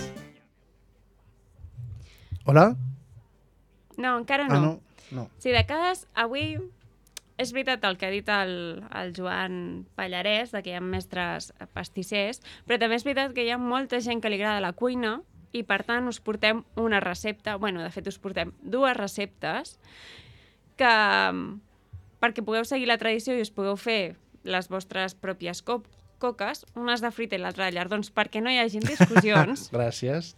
Hola? No, encara no. Ah, no? No. Sí, de cas, avui és veritat el que ha dit el, el Joan Pallarès, de que hi ha mestres pastissers, però també és veritat que hi ha molta gent que li agrada la cuina i, per tant, us portem una recepta, bueno, de fet, us portem dues receptes que, perquè pugueu seguir la tradició i us pugueu fer les vostres pròpies co coques, unes de fruita i l'altra de llardons, perquè no hi hagi discussions. Gràcies.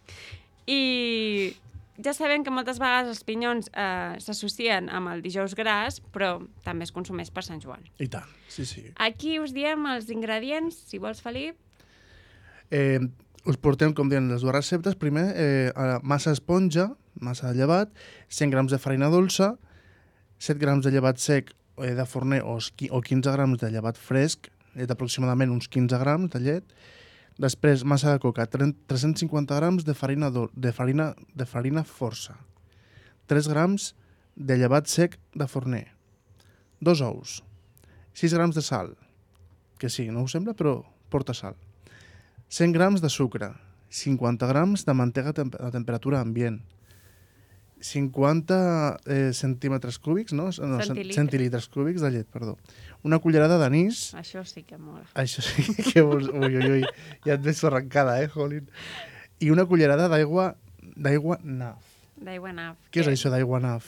I ja sabem que moltes vegades els pinyons eh, s'associen amb el dijous gras, però també es consumeix per Sant Joan. I tant, sí, sí. Aquí us diem els ingredients, si vols, Felip. Eh, us portem, com deien, les dues receptes. Primer, eh, massa esponja, massa de llevat, cent grams de farina dolça, set grams de llevat sec eh, de forner o, o quinze grams de llevat fresc, llet aproximadament uns quinze grams de llet, Després, massa de coca, tres-cents cinquanta grams de farina, do, de farina, de farina força. tres grams de llevat sec de forner. Dos ous. sis grams de sal. Que sí, no us sembla, però porta sal. cent grams de sucre. cinquanta grams de mantega a, temp a temperatura ambient. cinquanta eh, centímetres cúbics, no? no Centilitres. Centilitres cúbics de llet, perdó. Una cullerada d'anís. Això sí que mola. Això sí que vols... Ui, ui, ui. Ja et veig arrencada, eh, Jolín? I una cullerada d'aigua d'aigua naf. D'aigua naf. Què és això d'aigua naf?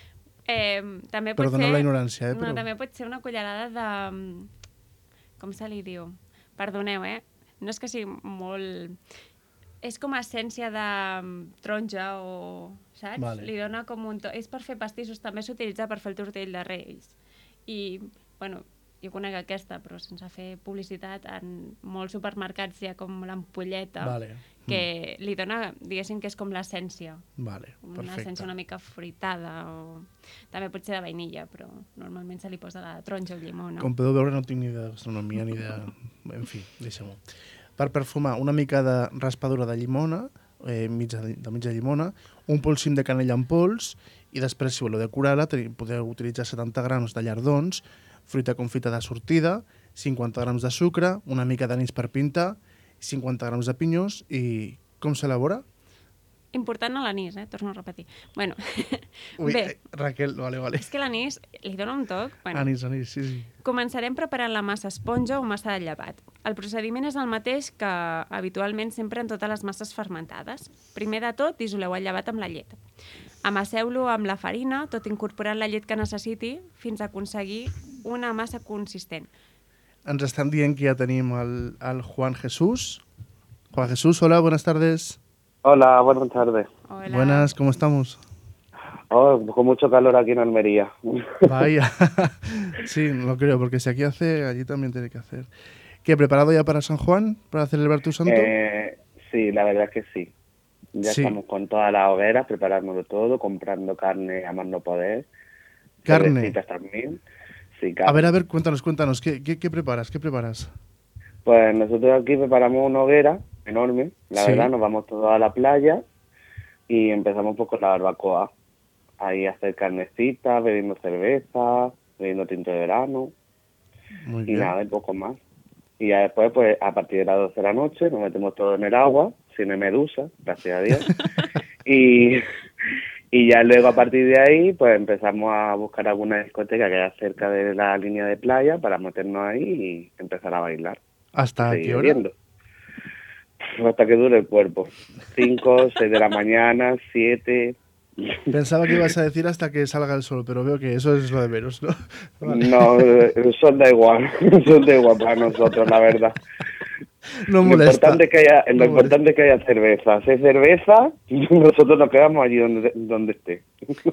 Eh, també pot Perdoneu ser... la ignorància, eh? No, Però... també pot ser una cullerada de... Com se li diu? Perdoneu, eh? No és que sigui molt... És com essència de taronja o... Saps? Vale. Li dona com un to... És per fer pastissos, també s'utilitza per fer el tortell de Reis. I, bueno, jo conec aquesta, però sense fer publicitat, en molts supermercats hi ha com l'ampolleta, Vale. que li dona, diguéssim, que és com l'essència. Vale, Una perfecte. essència una mica fruitada o... També pot ser de vainilla, però normalment se li posa de taronja o llimó, no? Com podeu veure, no tinc ni de gastronomia ni de... En fi, deixem-ho. Per perfumar, una mica de raspadura de llimona, eh, mitja, de mitja llimona, un polsim de canella en pols, i després, si voleu decorar-la, podeu utilitzar setanta grams de llardons, fruita confita de sortida, cinquanta grams de sucre, una mica d'anís per pintar, cinquanta grams de pinyós, i com s'elabora? Important a l'anís, eh? Torno a repetir. Bueno, Ui, bé, eh, Raquel, vale, vale. és que l'anís li dona un toc. Bueno, Anís, anís, sí, sí. començarem preparant la massa esponja o massa de llevat. El procediment és el mateix que habitualment sempre en totes les masses fermentades. Primer de tot, dissoleu el llevat amb la llet. Amasseu-lo amb la farina, tot incorporant la llet que necessiti, fins a aconseguir una massa consistent. Ens estan dient que ja tenim el, el Juan Jesús. Juan Jesús, hola, buenas tardes. Hola, buenas tardes. Hola. Buenas, ¿cómo estamos? Oh, con mucho calor aquí en Almería. Vaya. Sí, no lo creo, porque si aquí hace, allí también tiene que hacer. ¿Qué, preparado ya para San Juan, para celebrar tu santo? Eh, sí, la verdad es que sí. Ya Sí. estamos con todas las hogueras, preparándolo todo, comprando carne a más no poder. Carne. Cervecitas también. Sí, carne. A ver, a ver, cuéntanos, cuéntanos, ¿qué, qué, qué preparas? ¿Qué preparas? Pues nosotros aquí preparamos una hoguera enorme. La Sí. verdad, nos vamos todos a la playa y empezamos pues con la barbacoa. Ahí a hacer carnecita, bebiendo cerveza, bebiendo tinto de verano. Muy Y bien. nada, y poco más. Y ya después, pues a partir de las doce de la noche, nos metemos todo en el agua, sin medusa, gracias a Dios. y, y ya luego a partir de ahí, pues empezamos a buscar alguna discoteca que haya cerca de la línea de playa para meternos ahí y empezar a bailar. ¿Hasta Seguir qué hora? bebiendo. Hasta que dure el cuerpo. Cinco, seis de la mañana, siete... Pensaba que ibas a decir hasta que salga el sol, pero veo que eso es lo de menos, ¿no? Vale. No, el sol da igual, el sol da igual para nosotros, la verdad. No Lo molesta. importante, es que haya, lo No importante es que haya cerveza. Si hay cerveza, nosotros nos quedamos allí donde, donde esté.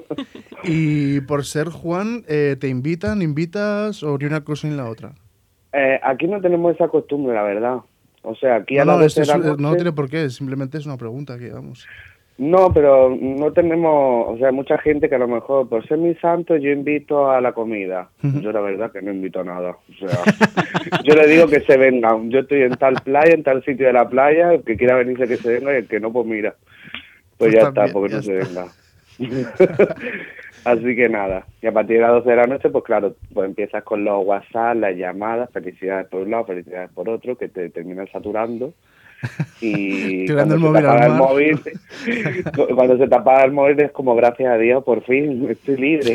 Y por ser Juan, eh, ¿te invitan, invitas o ni una cosa ni la otra? Eh, aquí no tenemos esa costumbre, la verdad. O sea, aquí a No, las no, doce esto de es- la noche... no tiene por qué, simplemente es una pregunta que vamos. No, pero no tenemos, o sea, mucha gente que a lo mejor, por ser mi santo, yo invito a la comida. Ujú. Yo la verdad que no invito a nada. O sea, yo le digo que se vengan. Yo estoy en tal playa, en tal sitio de la playa, el que quiera venirse que se venga y el que no, pues mira. Pues, Pues ya también, está, porque ya no se está. venga. Así que nada. Y a partir de las doce de la noche, pues claro, pues empiezas con los WhatsApp, las llamadas, felicidades por un lado, felicidades por otro, que te terminan saturando. Y Tirando el cuando se móvil te al apaga el mar. móvil, cuando se te apaga el móvil es como gracias a Dios, por fin, estoy libre.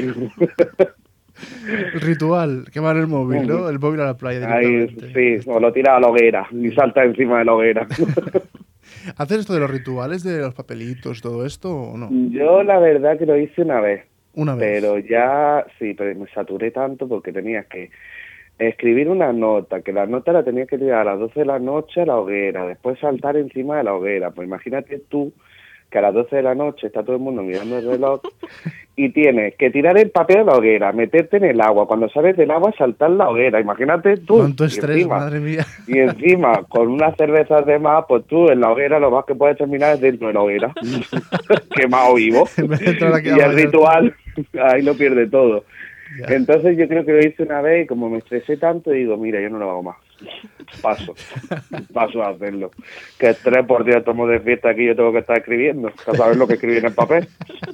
El ritual, quemar el móvil, ¿no? El móvil a la playa Ahí, directamente. sí, o lo tira a la hoguera y salta encima de la hoguera. ¿Haces esto de los rituales, de los papelitos, todo esto o no? Yo la verdad que lo hice una vez, Una vez. pero ya, sí, pero me saturé tanto porque tenías que escribir una nota, que la nota la tenías que tirar a las doce de la noche a la hoguera, después saltar encima de la hoguera. Pues imagínate tú que a las doce de la noche está todo el mundo mirando el reloj y tienes que tirar el papel a la hoguera, meterte en el agua, cuando sales del agua saltar la hoguera. Imagínate tú. Cuánto Y estrés, encima- madre mía. Y encima, con unas cervezas de más, pues tú en la hoguera lo más que puedes terminar es dentro de la hoguera. Quemado vivo. En vez de entrar aquí Y a el bañar. ritual, ahí lo pierde todo. Ya. Entonces yo creo que lo hice una vez y como me estresé tanto, digo, mira, yo no lo hago más. Paso, paso a hacerlo. Que estrés, por Dios, estamos de fiesta aquí, yo tengo que estar escribiendo, para saber lo que escribí en el papel.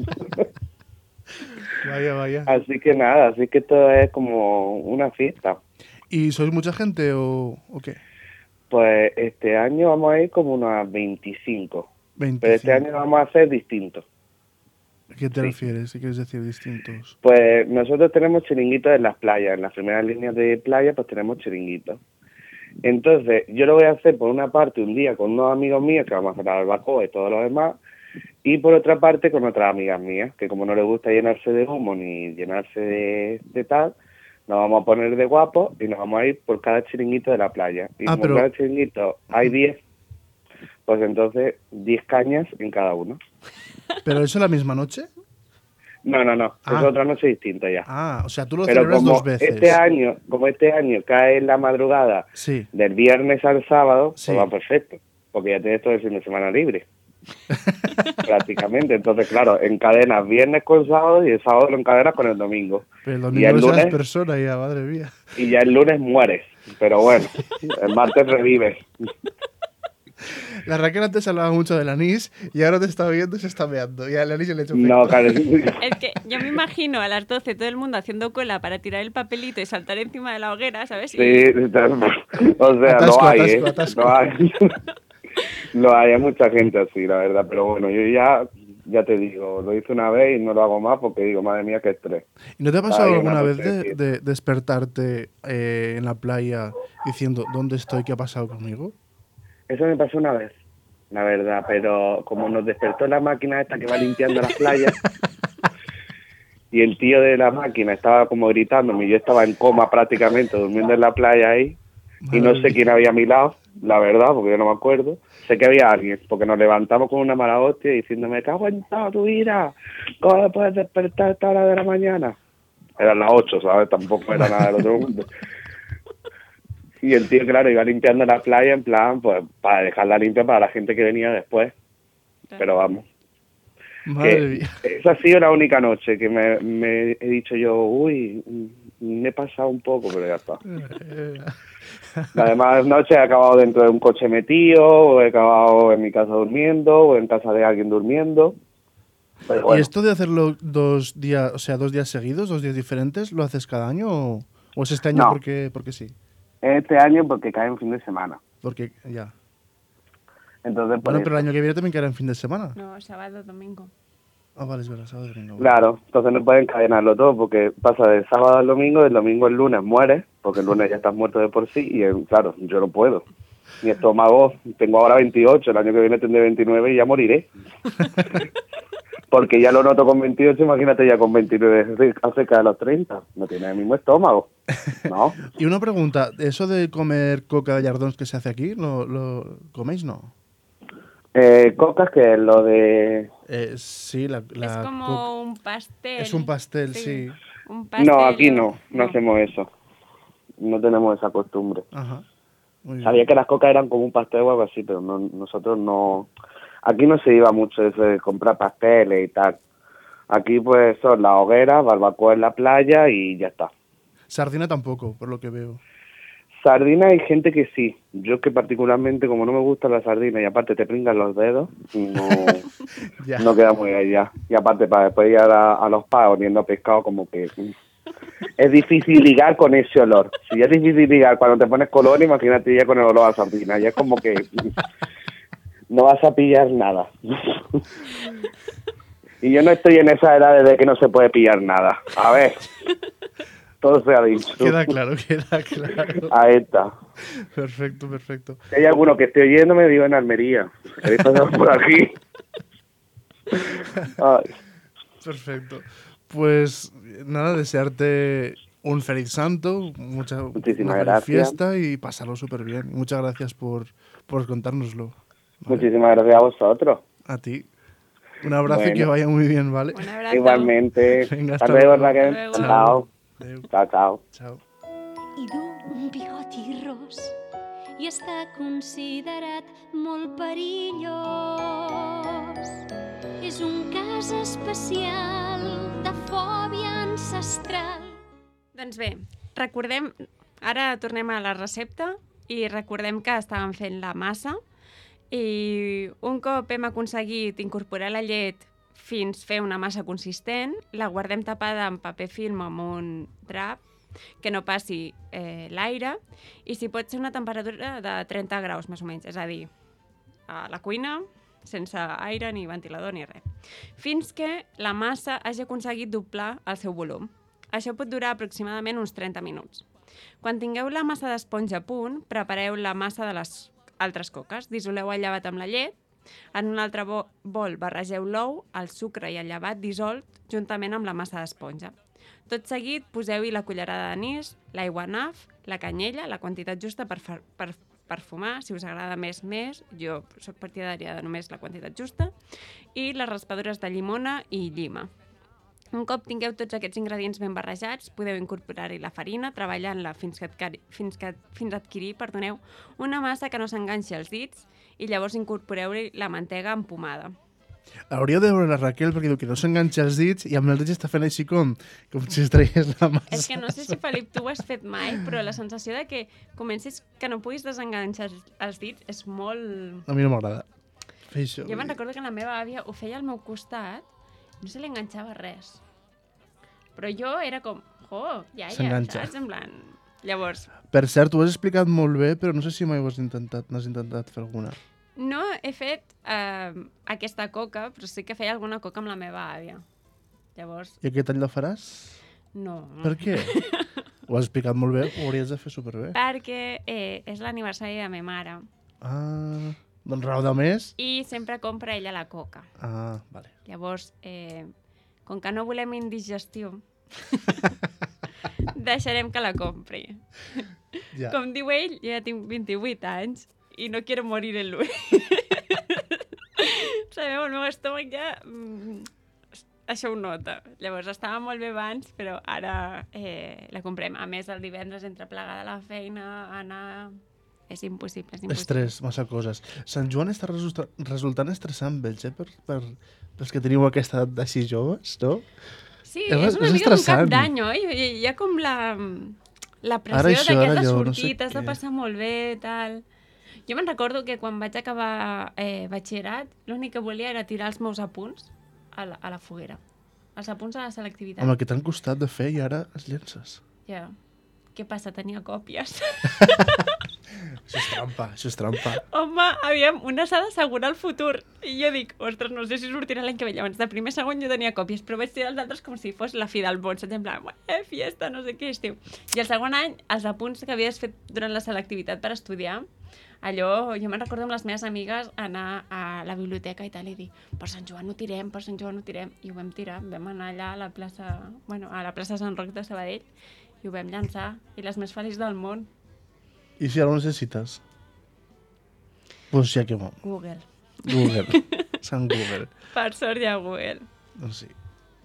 Vaya, vaya. Así que nada, así que esto es como una fiesta. ¿Y sois mucha gente o, o qué? Pues este año vamos a ir como unas veinticinco, veinticinco. pero este año vamos a hacer distintos. ¿A qué te Sí. refieres? ¿Qué quieres decir distintos? Pues nosotros tenemos chiringuitos en las playas, en las primeras líneas de playa pues tenemos chiringuitos. Entonces yo lo voy a hacer por una parte un día con unos amigos míos que vamos a hacer la barbacoa y todo lo demás, y por otra parte con otras amigas mías, que como no les gusta llenarse de humo ni llenarse de, de tal, nos vamos a poner de guapos y nos vamos a ir por cada chiringuito de la playa. Y Ah, como pero- cada chiringuito hay diez, pues entonces diez cañas en cada uno. ¿Pero eso la misma noche? No, no, no, Ah. es otra noche distinta ya. Ah, o sea, tú lo Pero celebras como dos veces. este año, como este año cae en la madrugada Sí. del viernes al sábado, Sí. pues va perfecto, porque ya tienes todo el fin de semana libre. Prácticamente. Entonces, claro, encadenas viernes con sábado y el sábado lo encadenas con el domingo. Pero el Y domingo el ves a las lunes, personas ya, madre mía. y ya el lunes mueres. Pero bueno, el martes revives. La Raquel antes hablaba mucho del anís y ahora te está viendo y se está meando. Y al anís se le ha hecho No, efecto. claro. Es que yo me imagino a las doce todo el mundo haciendo cola para tirar el papelito y saltar encima de la hoguera, ¿sabes? Sí, está- o sea, Atasco, lo hay, atasco, ¿eh? atasco. Lo hay. Lo hay, hay mucha gente así, la verdad. Pero bueno, yo ya, ya te digo, lo hice una vez y no lo hago más porque digo, madre mía, qué estrés. ¿Y no te ha pasado Ay, alguna una vez noche, de, sí. de despertarte eh, en la playa diciendo, ¿dónde estoy? ¿Qué ha pasado conmigo? Eso me pasó una vez, la verdad, pero como nos despertó la máquina esta que va limpiando las playas y el tío de la máquina estaba como gritándome y yo estaba en coma prácticamente durmiendo en la playa ahí y no sé quién había a mi lado, la verdad, porque yo no me acuerdo. Sé que había alguien, porque nos levantamos con una mala hostia diciéndome, cago en toda tu vida, ¿cómo puedes despertar a esta hora de la mañana? Eran las ocho, ¿sabes? Tampoco era nada del otro mundo. Y el tío, claro, iba limpiando la playa en plan, pues, para dejarla limpia para la gente que venía después. Pero vamos, Madre que mía. esa ha sido la única noche que me, me he dicho yo, uy, me he pasado un poco, pero ya está. Las demás noches he acabado dentro de un coche metido, o he acabado en mi casa durmiendo, o en casa de alguien durmiendo. Pero ¿Y bueno, esto de hacerlo dos días, o sea, dos días seguidos, dos días diferentes, lo haces cada año o, o es este año No. porque, porque sí? este año porque cae en fin de semana. Porque ya. Entonces, por Bueno, pero el eso. año que viene también caerá en fin de semana. No, sábado, domingo. Ah, vale, es verdad, sábado y domingo. Claro, entonces no pueden encadenarlo todo porque pasa del sábado al domingo, del domingo al lunes mueres, porque el lunes ya estás muerto de por sí y el- claro, yo no puedo. Mi estómago, tengo ahora veintiocho, el año que viene tendré veintinueve y ya moriré. Porque ya lo noto con veintiocho, imagínate ya con veintinueve, acerca de los treinta, no tiene el mismo estómago, ¿no? Y una pregunta, ¿eso de comer coca de Llardons que se hace aquí, lo, lo coméis, no? Eh, cocas, que es lo de... Eh, sí, la, la es como coca- un pastel. Es un pastel, sí. Un pastel. No, aquí no, no hacemos eso. No tenemos esa costumbre. Ajá. Muy bien. Sabía que las cocas eran como un pastel o algo así, pero no, nosotros no... Aquí no se iba mucho eso de comprar pasteles y tal. Aquí pues son las hogueras, barbacoa en la playa y ya está. Sardina tampoco, por lo que veo. Sardina hay gente que sí. Yo que particularmente, como no me gusta la sardina y aparte te pringan los dedos, no, Ya. no queda muy allá. Y aparte para después ir a, la- a los pagos oliendo a pescado como que... mm, es difícil ligar con ese olor. Si ya es difícil ligar cuando te pones color, imagínate ya con el olor a sardina. Ya es como que mm, no vas a pillar nada. Y yo no estoy en esa edad de que no se puede pillar nada. A ver, todo se ha dicho. Queda claro, queda claro. Ahí está. Perfecto, perfecto. Si hay alguno que esté oyéndome, digo en Almería. ¿Queréis pasar por aquí? Ay, Perfecto. Pues nada, desearte un feliz santo, mucha Muchísimas una feliz gracias. fiesta y pasarlo súper bien. Muchas gracias por, por contárnoslo. muchísimas gracias a vosotros. A ti. Un abrazo y que Bueno. vaya muy bien, ¿vale? Un abrazo. Igualmente. Venga, hasta hasta luego, luego. Raquel. Hasta luego. Chao. Adéu. Chao, chao. Chao. I du un bigoti ros i està considerat molt perillós. És un cas especial de fòbia ancestral. Doncs bé, recordem... Ara tornem a la recepta i recordem que estàvem fent la massa i un cop hem aconseguit incorporar la llet fins fer una massa consistent, la guardem tapada amb paper film o amb un drap que no passi eh, l'aire i si pot ser una temperatura de trenta graus més o menys, és a dir, a la cuina sense aire ni ventilador ni res, fins que la massa hagi aconseguit doblar el seu volum. Això pot durar aproximadament uns trenta minuts. Quan tingueu la massa d'esponja a punt, prepareu la massa de les altres coques. Dissoleu el llevat amb la llet. En un altre bo bol barregeu l'ou, el sucre i el llevat dissolt juntament amb la massa d'esponja. Tot seguit, poseu-hi la cullerada d'anís, l'aigua naf, la canyella, la quantitat justa per, per perfumar, si us agrada més, més. Jo soc partidària de només la quantitat justa. I les raspadures de llimona i llima. Un cop tingueu tots aquests ingredients ben barrejats, podeu incorporar-hi la farina, treballant-la fins que, fins que fins adquirir perdoneu, una massa que no s'enganxi als dits i llavors incorporeu-hi la mantega empomada. Hauríeu de veure la Raquel perquè diu que no s'enganxa els dits i amb els dits està fent així com, com si es traies la massa. És que no sé si, Felip, tu ho has fet mai, però la sensació de que comencis que no puguis desenganxar els dits és molt... A mi no m'agrada fer això. Jo me'n recordo que la meva àvia ho feia al meu costat. No se li enganxava res. Però jo era com, oh, ja, ja, saps? En plan... Llavors... Per cert, ho has explicat molt bé, però no sé si mai ho has intentat, n'has intentat fer alguna. No he fet eh, aquesta coca, però sí que feia alguna coca amb la meva àvia. Llavors... I aquest any la faràs? No. Per què? Ho has explicat molt bé, ho hauries de fer superbé. Perquè eh, és l'aniversari de la meva mare. Ah... Doncs raó de més. I sempre compra ella la coca. Ah, vale. Llavors, eh, com que no volem indigestió, deixarem que la compri. Ja. Com diu ell, jo ja tinc vint-i-vuit anys i no quiero morir en lui. Sabeu, el meu estómac ja... Mm, això ho nota. Llavors, estava molt bé abans, però ara eh, la comprem. A més, el divendres, entre plegada a la feina, anar... És impossible, és impossible. Estrès, massa coses. Sant Joan està resulta resultant estressant, veig, eh? Per, per, pels que teniu aquesta edat d'així joves, no? Sí, és, és una és mica un cap d'any, oi? Hi, hi ha com la, la pressió això, de que has de sortir, no t'has de passar molt bé, tal... Jo me'n recordo que quan vaig acabar eh, batxillerat, l'únic que volia era tirar els meus apunts a la, a la foguera. Els apunts a la selectivitat. Amb el que t'han costat de fer i ara els llences. Ja. Què passa? Tenia còpies. Això és trampa, això és trampa. Home, aviam, una s'ha d'assegurar el futur. I jo dic, ostres, no sé si sortirà l'any que ve. Llavors, de primer segon jo tenia còpies, però vaig tirar els altres com si fos la fi del món. En plan, eh, fiesta, no sé què estiu. I el segon any, els apunts que havies fet durant la selectivitat per estudiar, allò, jo me'n recordo amb les meves amigues anar a la biblioteca i tal, i dir, per Sant Joan ho tirem, per Sant Joan ho tirem. I ho vam tirar, vam anar allà a la plaça, bueno, a la plaça Sant Roc de Sabadell, i ho vam llançar, i les més feliçs del món. I si ara ho necessites? Pues ja que bo. Google. Google. Sant Google. Per sort hi ha Google. Doncs sí.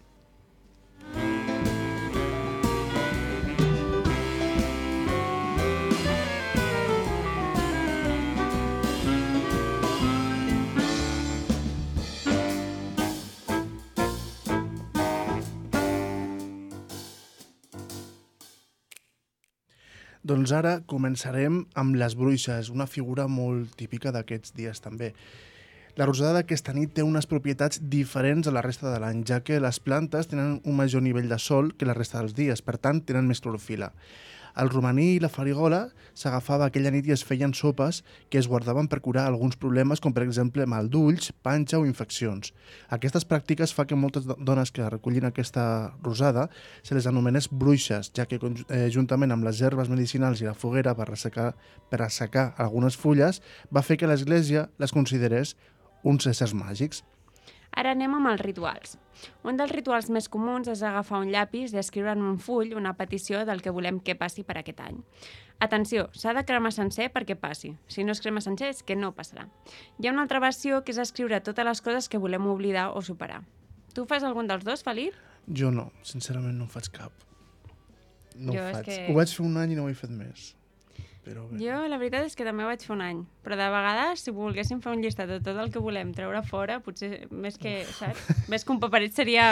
Doncs ara començarem amb les bruixes, una figura molt típica d'aquests dies també. La rosada d'aquesta nit té unes propietats diferents a la resta de l'any, ja que les plantes tenen un major nivell de sol que la resta dels dies, per tant tenen més clorofila. El romaní i la farigola s'agafava aquella nit i es feien sopes que es guardaven per curar alguns problemes, com per exemple mal d'ulls, panxa o infeccions. Aquestes pràctiques fa que moltes dones que recollin aquesta rosada se les anomenés bruixes, ja que eh, juntament amb les herbes medicinals i la foguera per assecar, per assecar algunes fulles va fer que l'Església les considerés uns éssers màgics. Ara anem amb els rituals. Un dels rituals més comuns és agafar un llapis i escriure en un full una petició del que volem que passi per aquest any. Atenció, s'ha de cremar sencer perquè passi. Si no es crema sencer és que no passarà. Hi ha una altra versió que és escriure totes les coses que volem oblidar o superar. Tu fas algun dels dos, Felip? Jo no, sincerament no en faig cap. No jo ho faig. Que... Ho vaig fer un any i no ho he fet més. Però bé. Jo, la veritat és que també vaig fer un any, però de vegades, si volguéssim fer un llistat de tot el que volem treure fora, potser més que, saps? Més que un paperet seria...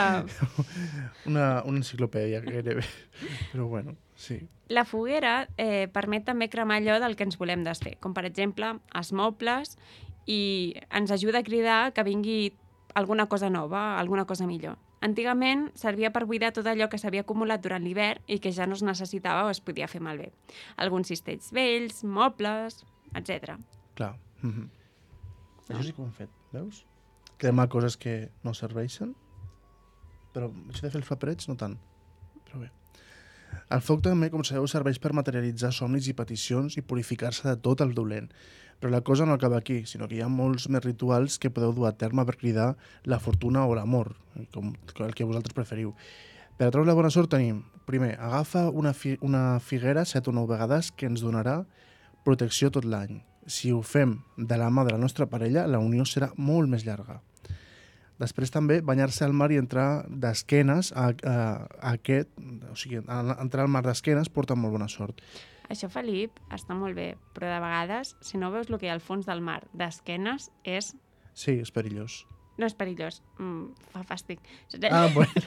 Una, una enciclopèdia, gairebé. Però bueno, sí. La foguera eh, permet també cremar allò del que ens volem desfer, com per exemple els mobles, i ens ajuda a cridar que vingui alguna cosa nova, alguna cosa millor. Antigament servia per buidar tot allò que s'havia acumulat durant l'hivern i que ja no es necessitava o es podia fer malbé. Alguns cistells vells, mobles, etcètera. Clar. Mm-hmm. No. Això sí que ho hem fet, veus? Cremar coses que no serveixen, però això de fer els paperets no tant. Però bé. El foc també, com sabeu, serveix per materialitzar somnis i peticions i purificar-se de tot el dolent. Però la cosa no acaba aquí, sinó que hi ha molts més rituals que podeu dur a terme per cridar la fortuna o l'amor, com el que vosaltres preferiu. Per atraure la bona sort tenim, primer, agafa una, fi una figuera set o nou vegades que ens donarà protecció tot l'any. Si ho fem de la mà de la nostra parella, la unió serà molt més llarga. Després també, banyar-se al mar i entrar d'esquenes a, a, a aquest, o sigui, a, entrar al mar d'esquenes porta molt bona sort. Això, Felip, està molt bé, però de vegades, si no veus el que hi ha al fons del mar d'esquenes, és... Sí, és perillós. No és perillós, mm, fa fàstic. Ah, bueno.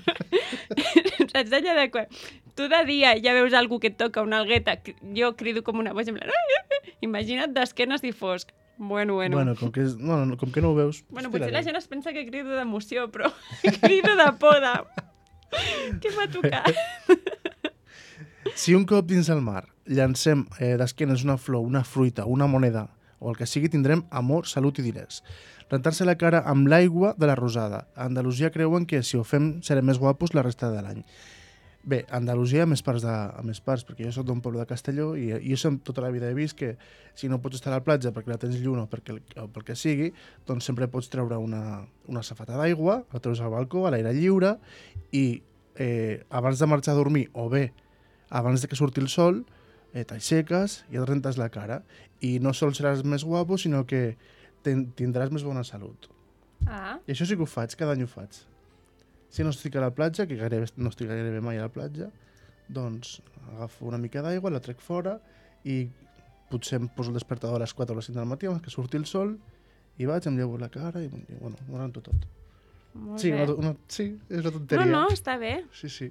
Saps allò de quan tu de dia ja veus algú que et toca una algueta, jo crido com una boja, en plan... Imagina't d'esquenes i fosc. Bueno, bueno. Bueno, com que, és... no, no, com que no ho veus... Bueno, potser la gent es pensa que crido d'emoció, però crido de por de... Què m'ha tocat? Si un cop dins el mar llancem eh, d'esquenes una flor, una fruita, una moneda o el que sigui, tindrem amor, salut i diners. Rentar-se la cara amb l'aigua de la rosada. A Andalusia creuen que si ho fem serem més guapos la resta de l'any. Bé, a Andalusia a més parts, de, a més parts perquè jo soc d'un poble de Castelló i, i jo sempre tota la vida he vist que si no pots estar a la platja perquè la tens lluna o perquè, o pel que sigui, doncs sempre pots treure una, una safata d'aigua, la treus al balcó, a l'aire lliure i eh, abans de marxar a dormir o bé abans de que surti el sol, eh, t'aixeques i et rentes la cara. I no sols seràs més guapo, sinó que ten, tindràs més bona salut. Ah. I això sí que ho faig, cada any ho faig. Si no estic a la platja, que gairebé, no estic gairebé mai a la platja, doncs agafo una mica d'aigua, la trec fora i potser em poso el despertador a les quatre o les cinc del matí abans que surti el sol i vaig, em llevo la cara i, i bueno, m'ho rento tot. Molt Sí, bé. una, una, sí, és una tonteria. No, no, està bé. Sí, sí.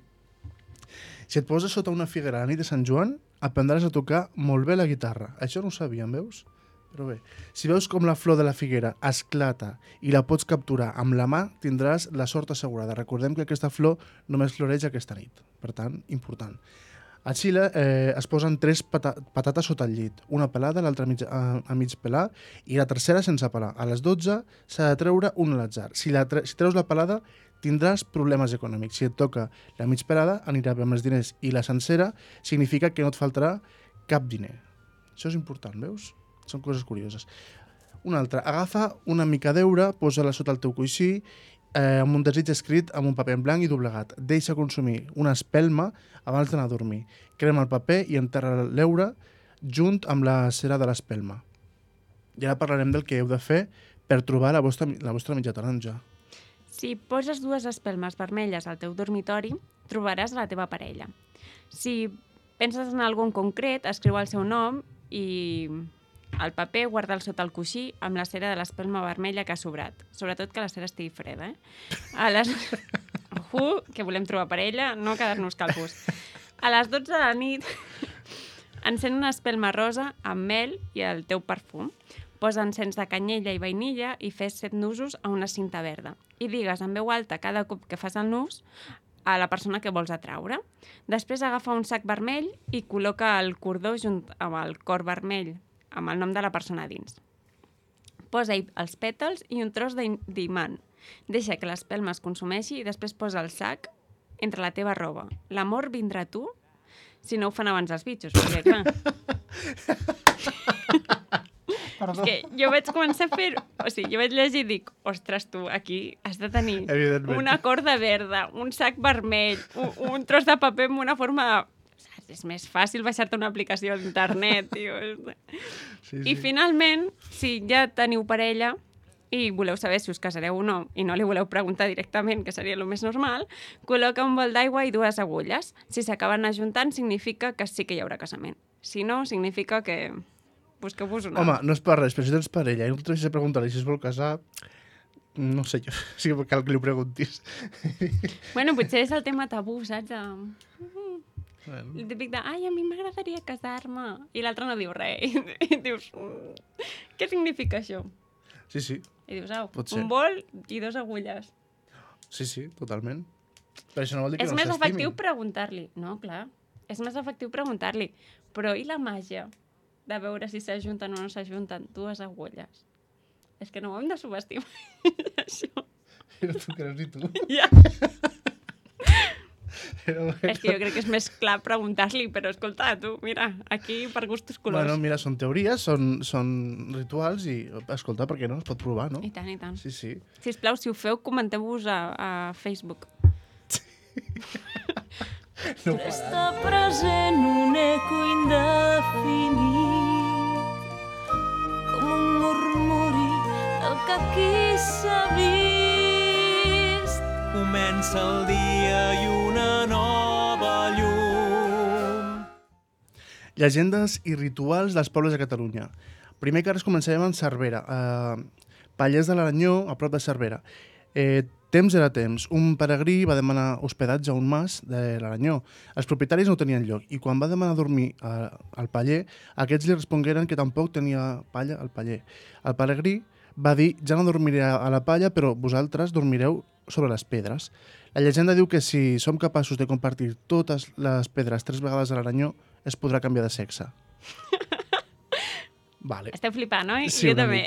Si et poses sota una figuera a la nit de Sant Joan, aprendràs a tocar molt bé la guitarra. Això no ho sabíem, veus? Però bé, si veus com la flor de la figuera esclata i la pots capturar amb la mà, tindràs la sort assegurada. Recordem que aquesta flor només floreix aquesta nit. Per tant, important. A Xile eh, es posen tres pata patates sota el llit. Una pelada, l'altra a, a mig pelar i la tercera sense pelar. A les dotze s'ha de treure un a l'atzar. Si, la tre si treus la pelada, tindràs problemes econòmics. Si et toca la mig pelada, anirà bé amb els diners. I la sencera significa que no et faltarà cap diner. Això és important, veus? Són coses curioses. Una altra. Agafa una mica d'eure, posa-la sota el teu coixí, eh, amb un desig escrit amb un paper en blanc i doblegat. Deixa consumir una espelma abans d'anar a dormir. Crema el paper i enterra l'eure junt amb la cera de l'espelma. I ara parlarem del que heu de fer per trobar la vostra, la vostra mitja taronja. Si poses dues espelmes vermelles al teu dormitori, trobaràs la teva parella. Si penses en algun concret, escriu el seu nom i el paper guarda'l sota el coixí amb la cera de l'espelma vermella que ha sobrat. Sobretot que la cera estigui freda, eh? A les... Ojo, que volem trobar parella, no quedar-nos calvos. A les dotze de la nit encén una espelma rosa amb mel i el teu perfum. Posa encens de canyella i vainilla i fes set nusos a una cinta verda. I digues en veu alta cada cop que fas el nus a la persona que vols atraure. Després agafa un sac vermell i col·loca el cordó junt amb el cor vermell, amb el nom de la persona dins. Posa-hi els pètals i un tros d'imant. Deixa que l'espelma es consumeixi i després posa el sac entre la teva roba. L'amor vindrà a tu si no ho fan abans els bitxos, perquè clar... Perdó. És que jo vaig començar a fer-ho, o sigui, jo vaig llegir i dic, ostres, tu, aquí has de tenir una corda verda, un sac vermell, un, un tros de paper amb una forma de... Saps? És més fàcil baixar-te una aplicació d'internet, tio. Sí, sí. I finalment, si ja teniu parella i voleu saber si us casareu o no, i no li voleu preguntar directament, que seria el més normal, col·loca un bol d'aigua i dues agulles. Si s'acaben ajuntant, significa que sí que hi haurà casament. Si no, significa que busqueu-vos una. Home, no és per res, però si tens parella i no t'atreveixes a preguntar-li si es vol casar, no sé jo, sí que cal que li preguntis. Bueno, potser és el tema tabú, saps? Bueno. El típic de, ai, a mi m'agradaria casar-me. I l'altre no diu res. I dius, mm, què significa això? Sí, sí. I dius, au, Pot ser. un bol i dos agulles. Sí, sí, totalment. Però això no vol dir que És no més s'estimin. efectiu preguntar-li. No, clar. És més efectiu preguntar-li. Però i la màgia de veure si s'ajunten o no s'ajunten dues agulles? És que no ho hem de subestimar, això. Però tu creus ni tu. Ja. Però bueno. És que jo crec que és més clar preguntar-li, però escolta, tu, mira, aquí per gustos colors. Bueno, mira, són teories, són, són rituals i, escolta, per què no? Es pot provar, no? I tant, i tant. Sí, sí. Sisplau, si ho feu, comenteu-vos a, a Facebook. No Resta present un eco indefinit, com un murmuri del que aquí s'ha vist. Comença el dia i una nova llum. Llegendes i rituals dels pobles de Catalunya. Primer que res començarem amb Cervera, eh, Pallers de l'Aranyó, a prop de Cervera. Eh, temps era temps. Un peregrí va demanar hospedatge a un mas de l'Aranyó. Els propietaris no tenien lloc i quan va demanar dormir a, al paller, aquests li respongueren que tampoc tenia palla al paller. El peregrí va dir, ja no dormiré a la palla, però vosaltres dormireu sobre les pedres. La llegenda diu que si som capaços de compartir totes les pedres tres vegades a l'Aranyó, es podrà canviar de sexe. Vale. Esteu flipant, oi? Sí, jo una també.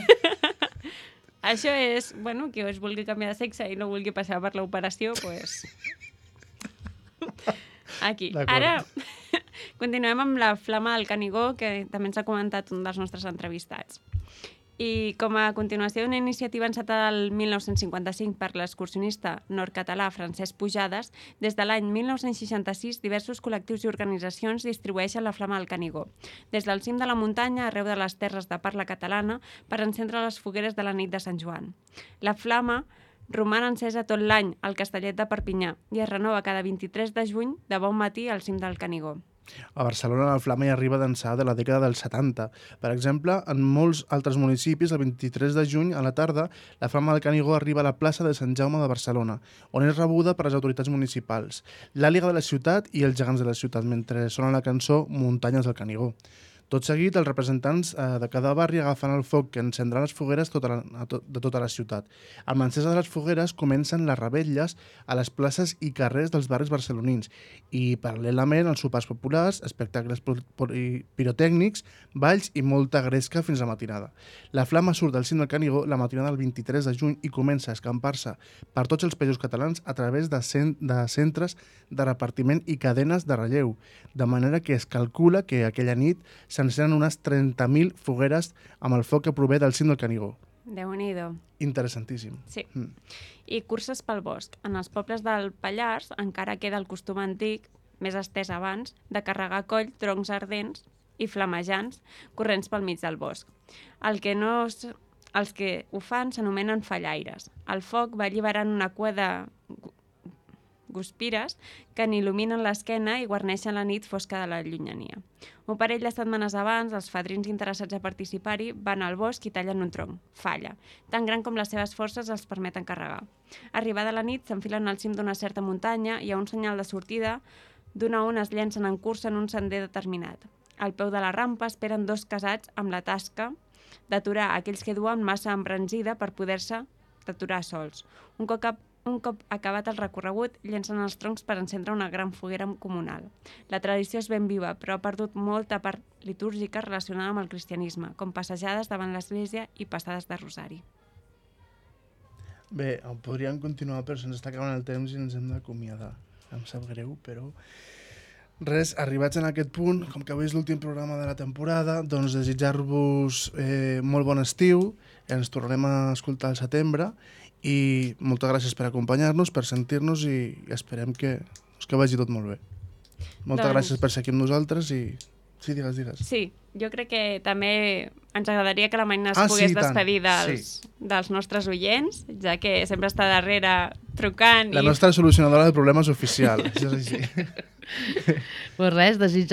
Això és, bueno, que es vulgui canviar de sexe i no vulgui passar per l'operació, doncs... Aquí. Ara continuem amb la Flama del Canigó, que també ens ha comentat un dels nostres entrevistats. I com a continuació d'una iniciativa encetada el mil nou-cents cinquanta-cinc per l'excursionista nord-català Francesc Pujades, des de l'any mil nou-cents seixanta-sis diversos col·lectius i organitzacions distribueixen la Flama del Canigó. Des del cim de la muntanya, arreu de les terres de parla catalana, per encendre les fogueres de la nit de Sant Joan. La Flama roman encesa tot l'any al Castellet de Perpinyà i es renova cada vint-i-tres de juny de bon matí al cim del Canigó. A Barcelona la Flama hi arriba d'ençà de la dècada dels setanta. Per exemple, en molts altres municipis, el vint-i-tres de juny a la tarda, la Flama del Canigó arriba a la plaça de Sant Jaume de Barcelona, on és rebuda per les autoritats municipals, l'àliga de la ciutat i els gegants de la ciutat, mentre sona la cançó Muntanyes del Canigó. Tot seguit, els representants eh, de cada barri agafen el foc que encendrà les fogueres tota la, a to, de tota la ciutat. Amb l'encesa de les fogueres comencen les revetlles a les places i carrers dels barris barcelonins i, paral·lelament, els sopars populars, espectacles pirotècnics, balls i molta gresca fins a matinada. La Flama surt del cim del Canigó la matinada del vint-i-tres de juny i comença a escampar-se per tots els països catalans a través de, cent, de centres de repartiment i cadenes de relleu, de manera que es calcula que aquella nit s'encenen unes trenta mil fogueres amb el foc que prové del cim del Canigó. Déu-n'hi-do. Interessantíssim. Sí. Mm. I curses pel bosc. En els pobles del Pallars encara queda el costum antic, més estès abans, de carregar a coll troncs ardents i flamejants corrents pel mig del bosc. El que no... Els que ho fan s'anomenen fallaires. El foc va alliberant una cua de guspires que n'il·luminen l'esquena i guarneixen la nit fosca de la llunyania. Un parell de setmanes abans, els fadrins interessats a participar-hi van al bosc i tallen un tronc, falla, tan gran com les seves forces els permeten carregar. Arribada la nit, s'enfilen al cim d'una certa muntanya i a un senyal de sortida, d'un a un es llencen en cursa en un sender determinat. Al peu de la rampa esperen dos casats amb la tasca d'aturar aquells que duen massa embranzida per poder-se d'aturar sols. Un cop Un cop acabat el recorregut, llencen els troncs per encendre una gran foguera comunal. La tradició és ben viva, però ha perdut molta part litúrgica relacionada amb el cristianisme, com passejades davant l'església i passades de rosari. Bé, podríem continuar, però se'ns està acabant el temps i ens hem d'acomiadar. Em sap greu, però... Res, arribats en aquest punt, com que avui és l'últim programa de la temporada, doncs desitjar-vos eh, molt bon estiu, ens tornarem a escoltar al setembre, i moltes gràcies per acompanyar-nos, per sentir-nos i esperem que, que vagi tot molt bé. Moltes doncs... gràcies per ser aquí amb nosaltres i... Sí, digues, digues. Sí, jo crec que també ens agradaria que la Marina es ah, pogués sí, despedir dels, sí. dels nostres oients, ja que sempre està darrere trucant. La i... nostra solucionadora de problemes oficial, això és així. Pues res, desitjar